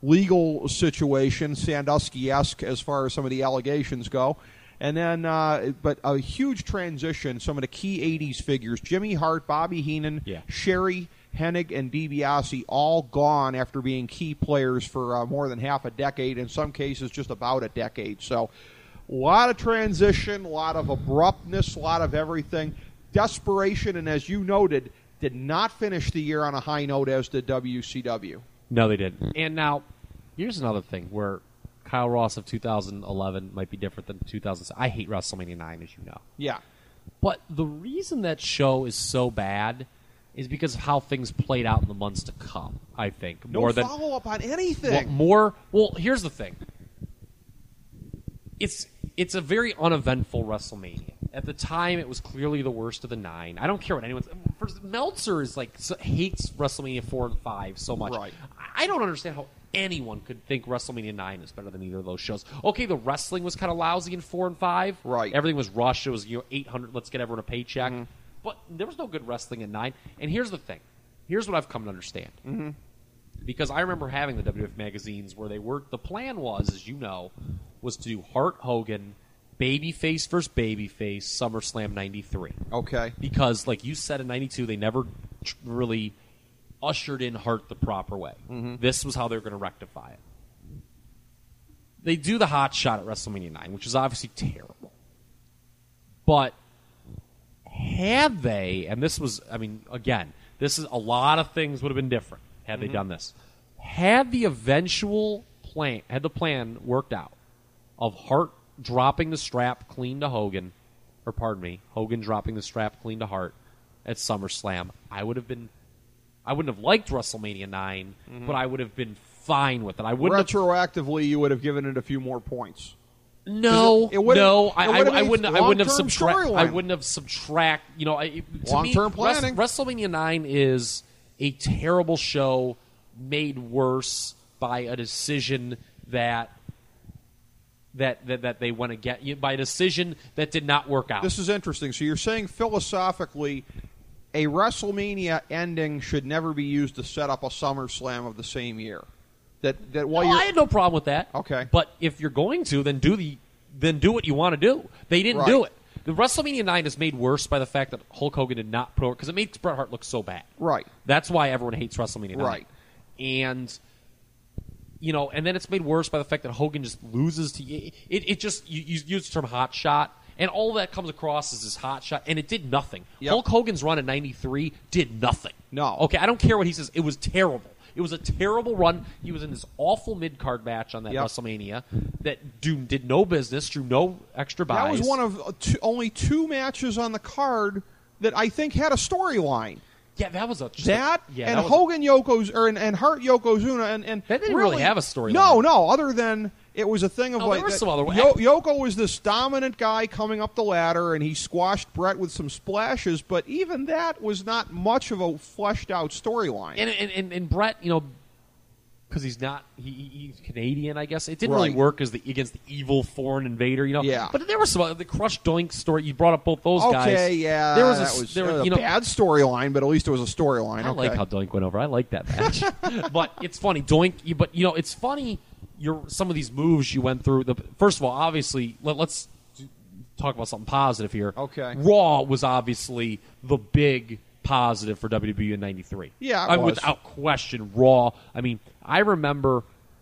legal situation, Sandusky-esque as far as some of the allegations go. And then, uh, but a huge transition. Some of the key eighties figures: Jimmy Hart, Bobby Heenan, Yeah. Sherry, Hennig, and DiBiase, all gone after being key players for uh, more than half a decade. In some cases, just about a decade. So, a lot of transition, a lot of abruptness, a lot of everything. Desperation, and as you noted, did not finish the year on a high note as did W C W. No, they didn't. And now, here's another thing where Kyle Ross of two thousand eleven might be different than two thousand seven. I hate WrestleMania nine, as you know. Yeah. But the reason that show is so bad is because of how things played out in the months to come, I think. No more than follow-up on anything. well, more. Well, here's the thing. it's it's a very uneventful WrestleMania. At the time, it was clearly the worst of the nine. I don't care what anyone's. First, Meltzer is like so, hates WrestleMania four and five so much. Right. I don't understand how anyone could think WrestleMania nine is better than either of those shows. Okay, the wrestling was kind of lousy in four and five. Right. Everything was rushed. It was you know eight hundred. Let's get everyone a paycheck. Mm-hmm. But there was no good wrestling in nine. And here's the thing. Here's what I've come to understand. Mm-hmm. Because I remember having the W W F magazines where they were. The plan was, as you know, was to do Hart Hogan, babyface versus babyface, SummerSlam ninety-three. Okay. Because, like you said in ninety-two, they never tr- really ushered in Hart the proper way. Mm-hmm. This was how they were going to rectify it. They do the hot shot at WrestleMania nine, which is obviously terrible. But had they, and this was, I mean, again, this is a lot of things would have been different had mm-hmm. they done this. Had the eventual plan, had the plan worked out of Hart dropping the strap clean to Hogan, or pardon me, Hogan dropping the strap clean to Hart at SummerSlam, I would have been, I wouldn't have liked WrestleMania nine, mm-hmm. but I would have been fine with it. I wouldn't retroactively, have, you would have given it a few more points. No, it, it no, I, I, I wouldn't. I wouldn't have subtract. I wouldn't have subtract. You know, I, to long-term me, planning. Rest, WrestleMania nine is a terrible show made worse by a decision that that that, that they want to get by a decision that did not work out. This is interesting. So you're saying philosophically, a WrestleMania ending should never be used to set up a SummerSlam of the same year. That that while no, you're, I had no problem with that. Okay, but if you're going to, then do the then do what you want to do. They didn't right. do it. The WrestleMania nine is made worse by the fact that Hulk Hogan did not pro because it made Bret Hart look so bad. Right. That's why everyone hates WrestleMania nine. Right. And you know, and then it's made worse by the fact that Hogan just loses to it. It, it just you, you use the term hot shot. And all that comes across as this hot shot, and it did nothing. Yep. Hulk Hogan's run in ninety-three did nothing. No. Okay, I don't care what he says. It was terrible. It was a terrible run. He was in this awful mid-card match on that yep. WrestleMania that do, did no business, drew no extra buys. That was one of uh, two, only two matches on the card that I think had a storyline. Yeah, that was a just that a, yeah, and that was Hogan Yoko's or and, and Hart Yokozuna and and that didn't really, really have a storyline. No, no, other than it was a thing of no, like there were that, some other Yo- Yoko was this dominant guy coming up the ladder, and he squashed Bret with some splashes. But even that was not much of a fleshed out storyline. And and, and and Bret, you know, because he's not he, he's Canadian, I guess it didn't right. really work as the against the evil foreign invader, you know. Yeah. But there was some other, the Crush Doink story. You brought up both those okay, guys. Okay, yeah, there was that a, was there was, a you know, bad storyline, but at least it was a storyline. I okay. like how Doink went over. I like that match. But it's funny, Doink. But you know, it's funny. Your some of these moves you went through. The first of all, obviously, let, let's talk about something positive here. Okay. Raw was obviously the big positive for W W E in ninety-three. Yeah, it I mean, was. without question, Raw. I mean, I remember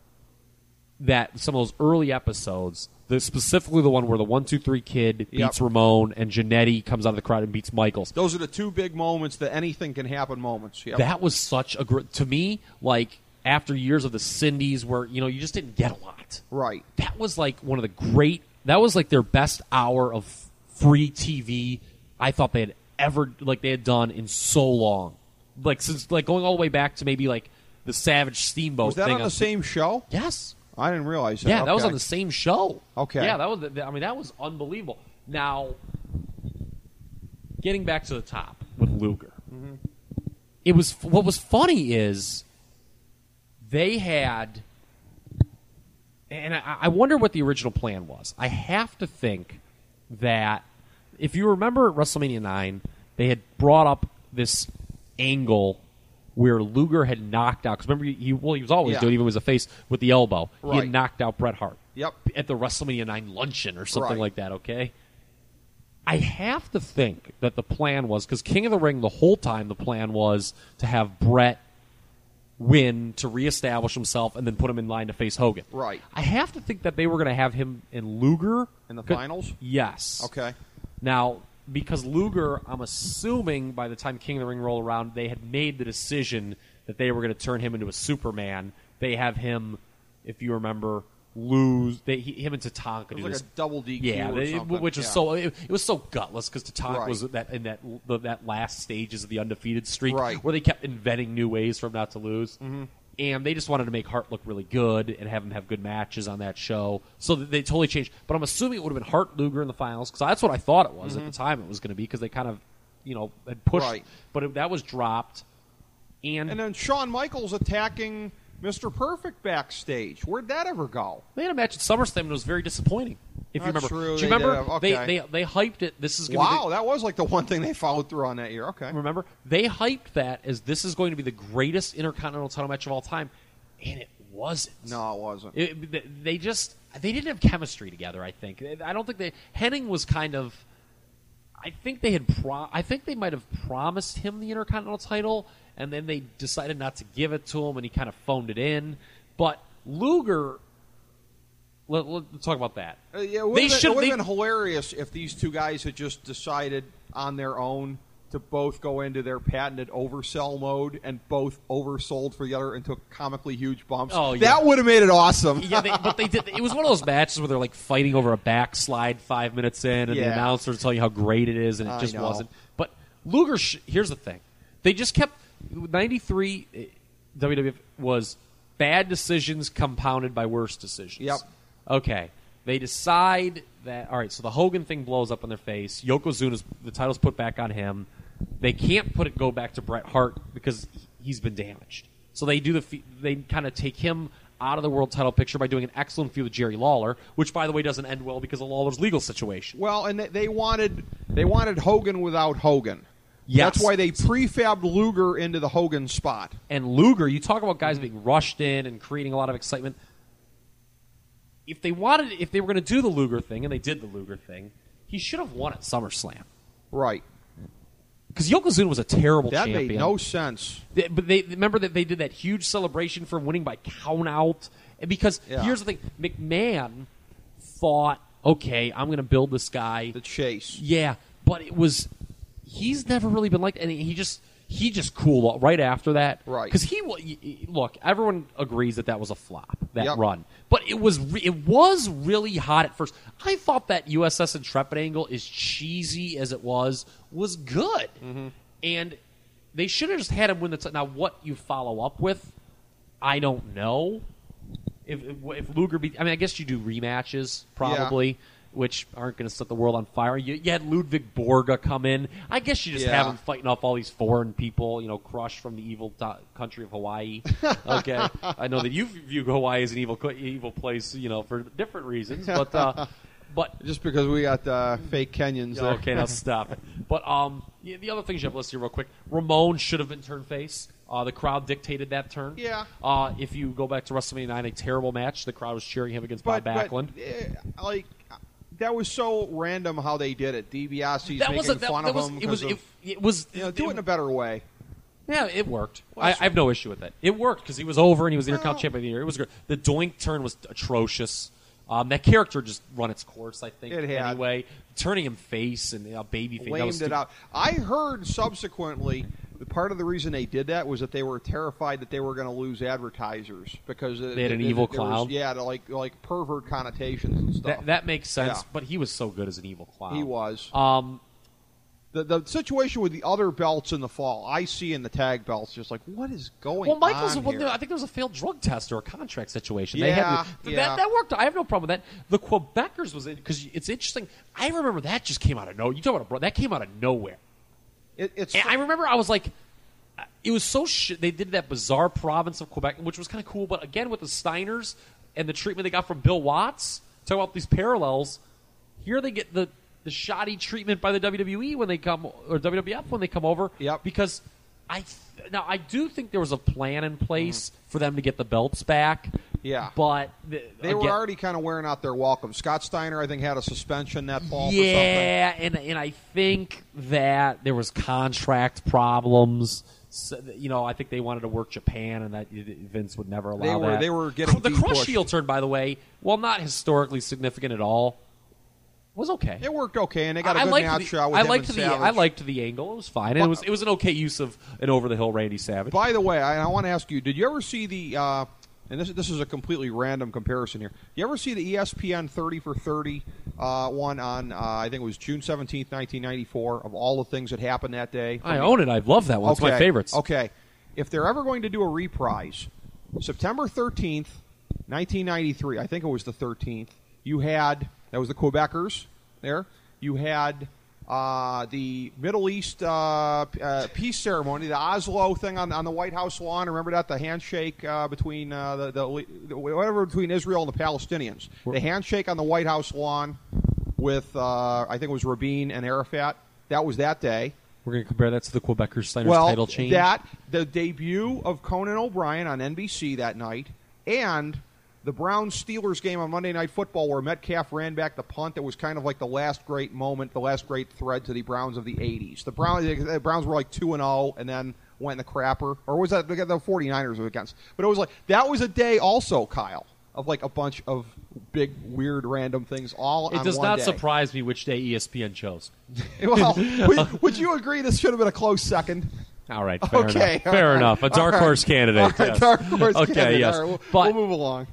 that some of those early episodes, the, specifically the one where the one two three Kid beats Yep. Ramon and Jannetty comes out of the crowd and beats Michaels. Those are the two big moments that anything can happen moments. Yep. That was such a great, to me, like, after years of the Cindies where, you know, you just didn't get a lot. Right. That was like one of the great, that was like their best hour of free T V I thought they had ever, like they had done in so long. Like, since, like, going all the way back to maybe, like, the Savage Steamboat Was that thing. on the same show? Yes. I didn't realize that. Yeah, okay. that was on the same show. Okay. Yeah, that was, I mean, that was unbelievable. Now, getting back to the top with Luger. Mm-hmm. It was, what was funny is, they had, and I, I wonder what the original plan was. I have to think that if you remember at WrestleMania nine, they had brought up this angle where Luger had knocked out, because remember, he, well, he was always Yeah. doing, even as a face, with the elbow. He Right. had knocked out Bret Hart. Yep. At the WrestleMania nine luncheon or something Right. like that, okay? I have to think that the plan was, because King of the Ring, the whole time, the plan was to have Bret win to reestablish himself and then put him in line to face Hogan. Right. I have to think that they were going to have him and Luger In the Co- finals? Yes. Okay. Now, because Luger, I'm assuming by the time King of the Ring rolled around, they had made the decision that they were going to turn him into a Superman. They have him, if you remember, lose. They he, him and Tatanka It do was like this. a double D Q Yeah, or they, something. which was Yeah. so it, it was so gutless because Tatanka Right. was that in that the, that last stages of the undefeated streak Right. where they kept inventing new ways for him not to lose. Mm-hmm. And they just wanted to make Hart look really good and have him have good matches on that show. So they totally changed. But I'm assuming it would have been Hart Luger in the finals because that's what I thought it was mm-hmm. at the time it was going to be because they kind of, you know, had pushed. Right. But it, that was dropped. And, and then Shawn Michaels attacking Mister Perfect backstage. Where'd that ever go? They had a match at SummerSlam and it was very disappointing. If That's you remember, true. do you They remember did. Okay. they, they they hyped it? This is gonna wow, be the, that was like the one thing they followed through on that year. Okay, remember they hyped that as this is going to be the greatest Intercontinental title match of all time, and it wasn't. No, it wasn't. It, they just they didn't have chemistry together. I think I don't think they Hennig was kind of. I think they had. Pro, I think they might have promised him the Intercontinental title, and then they decided not to give it to him, and he kind of phoned it in. But Luger. Let, let's talk about that. Uh, yeah, it would they have should been, they, been hilarious if these two guys had just decided on their own to both go into their patented oversell mode and both oversold for the other and took comically huge bumps. Oh, yeah. That would have made it awesome. yeah, they, but they did. It was one of those matches where they're like fighting over a backslide five minutes in, and yeah. the announcer's telling you how great it is, and it I just know. wasn't. But Luger, sh- here's the thing: they just kept ninety-three. W W F was bad decisions compounded by worse decisions. Yep. Okay, they decide that, all right, so the Hogan thing blows up in their face. Yokozuna's, the title's put back on him. They can't put it go back to Bret Hart because he's been damaged. So they do the they kind of take him out of the world title picture by doing an excellent feud with Jerry Lawler, which, by the way, doesn't end well because of Lawler's legal situation. Well, and they, they wanted they wanted Hogan without Hogan. Yes. That's why they prefabbed Luger into the Hogan spot. And Luger, you talk about guys being rushed in and creating a lot of excitement. If they wanted, if they were going to do the Luger thing, and they did the Luger thing, he should have won at SummerSlam. Right. Because Yokozuna was a terrible that champion. That made no sense. They, but they remember that they did that huge celebration for winning by count out. And because yeah. here's the thing, McMahon thought, okay, I'm going to build this guy. The chase. Yeah, but it was he's never really been like, and he just he just cooled right after that. Right. Because he look, everyone agrees that that was a flop, that yep. run. But it was it was really hot at first. I thought that U S S Intrepid angle, as cheesy as it was, was good. Mm-hmm. And they should have just had him win the t- now what you follow up with, I don't know. If if, if Luger beat, I mean, I guess you do rematches probably, yeah. which aren't going to set the world on fire. You, you had Ludwig Borga come in. I guess you just yeah. have him fighting off all these foreign people, you know, Crush from the evil do- country of Hawaii. Okay, I know that you view Hawaii as an evil evil place, you know, for different reasons, but uh, but just because we got uh, fake Kenyans there. Okay, now stop it. But um, yeah, the other things you have listed here real quick. Ramon should have been turned face. Uh, the crowd dictated that turn. Yeah. Uh, if you go back to WrestleMania nine, a terrible match. The crowd was cheering him against but, Bob Backlund. But, uh, like, that was so random how they did it. DiBiase's that making was a, that, fun that of was, him. It was. Of, It, it was. You know, do it, it in a better way. Yeah, it worked. Well, I, I have no issue with it. It worked because he was over and he was the well, Intercontinental Champion of the Year. It was great. The Doink turn was atrocious. Um, that character just run its course, I think. It had. Anyway, turning him face and a uh, baby face. Lamed it out. I heard subsequently that part of the reason they did that was that they were terrified that they were going to lose advertisers because they had an it, evil it, clown. Was, yeah, like like pervert connotations and stuff. That, that makes sense, yeah. but he was so good as an evil clown. He was. Um, The, the situation with the other belts in the fall, I see in the tag belts, just like, what is going well, Michaels, on well, here? I think there was a failed drug test or a contract situation. Yeah, they had to, yeah. That, that worked. I have no problem with that. The Quebecers was because it's interesting. I remember that just came out of nowhere. You talk about a bro, that came out of nowhere. It, it's. And I remember I was like, it was so shit. They did that bizarre province of Quebec, which was kind of cool. But again, with the Steiners and the treatment they got from Bill Watts, talk about these parallels. Here they get the. The shoddy treatment by the W W E when they come, or W W F when they come over. Yep. Because I th- now I do think there was a plan in place mm. for them to get the belts back. Yeah. But the, they again, were already kind of wearing out their welcome. Scott Steiner, I think, had a suspension that fall. Yeah, for something. and and I think that there was contract problems. So, you know, I think they wanted to work Japan, and that Vince would never allow they were, that. They were getting the Crush pushed. heel turn, by the way, while not historically significant at all, was okay. It worked okay, and they got a I good liked match the, out with I him liked and the Savage. I liked the angle. It was fine. And But, it was it was an okay use of an over the hill Randy Savage. By the way, I, I want to ask you: did you ever see the? Uh, and this this is a completely random comparison here. Did you ever see the E S P N thirty for thirty uh, one on? Uh, I think it was June seventeenth, nineteen ninety four. Of all the things that happened that day, I own it. I love that one. It's okay. my favorites. Okay, if they're ever going to do a reprise, September thirteenth, nineteen ninety-three, I think it was the thirteenth, you had, that was the Quebecers there, you had uh, the Middle East uh, uh, peace ceremony, the Oslo thing on, on the White House lawn. Remember that? The handshake uh, between, uh, the, the, the whatever, between Israel and the Palestinians. The handshake on the White House lawn with, uh, I think it was Rabin and Arafat. That was that day. We're going to compare that to the Quebecers Steiner's well, title change. That, the debut of Conan O'Brien on N B C that night, and the Browns-Steelers game on Monday Night Football where Metcalf ran back the punt. That was kind of like the last great moment, the last great thread to the Browns of the eighties. The Browns, the Browns were like two and oh and then went in the crapper. Or was that the forty-niners were against? But it was like, that was a day also, Kyle, of like a bunch of big, weird, random things all it on does one not day. surprise me which day E S P N chose. Well, would, would you agree this should have been a close second? All right, fair Okay, enough. Fair all right. enough. A dark All right. horse candidate. All right, yes. dark horse okay, candidate. yes. All right, we'll, but we'll move along.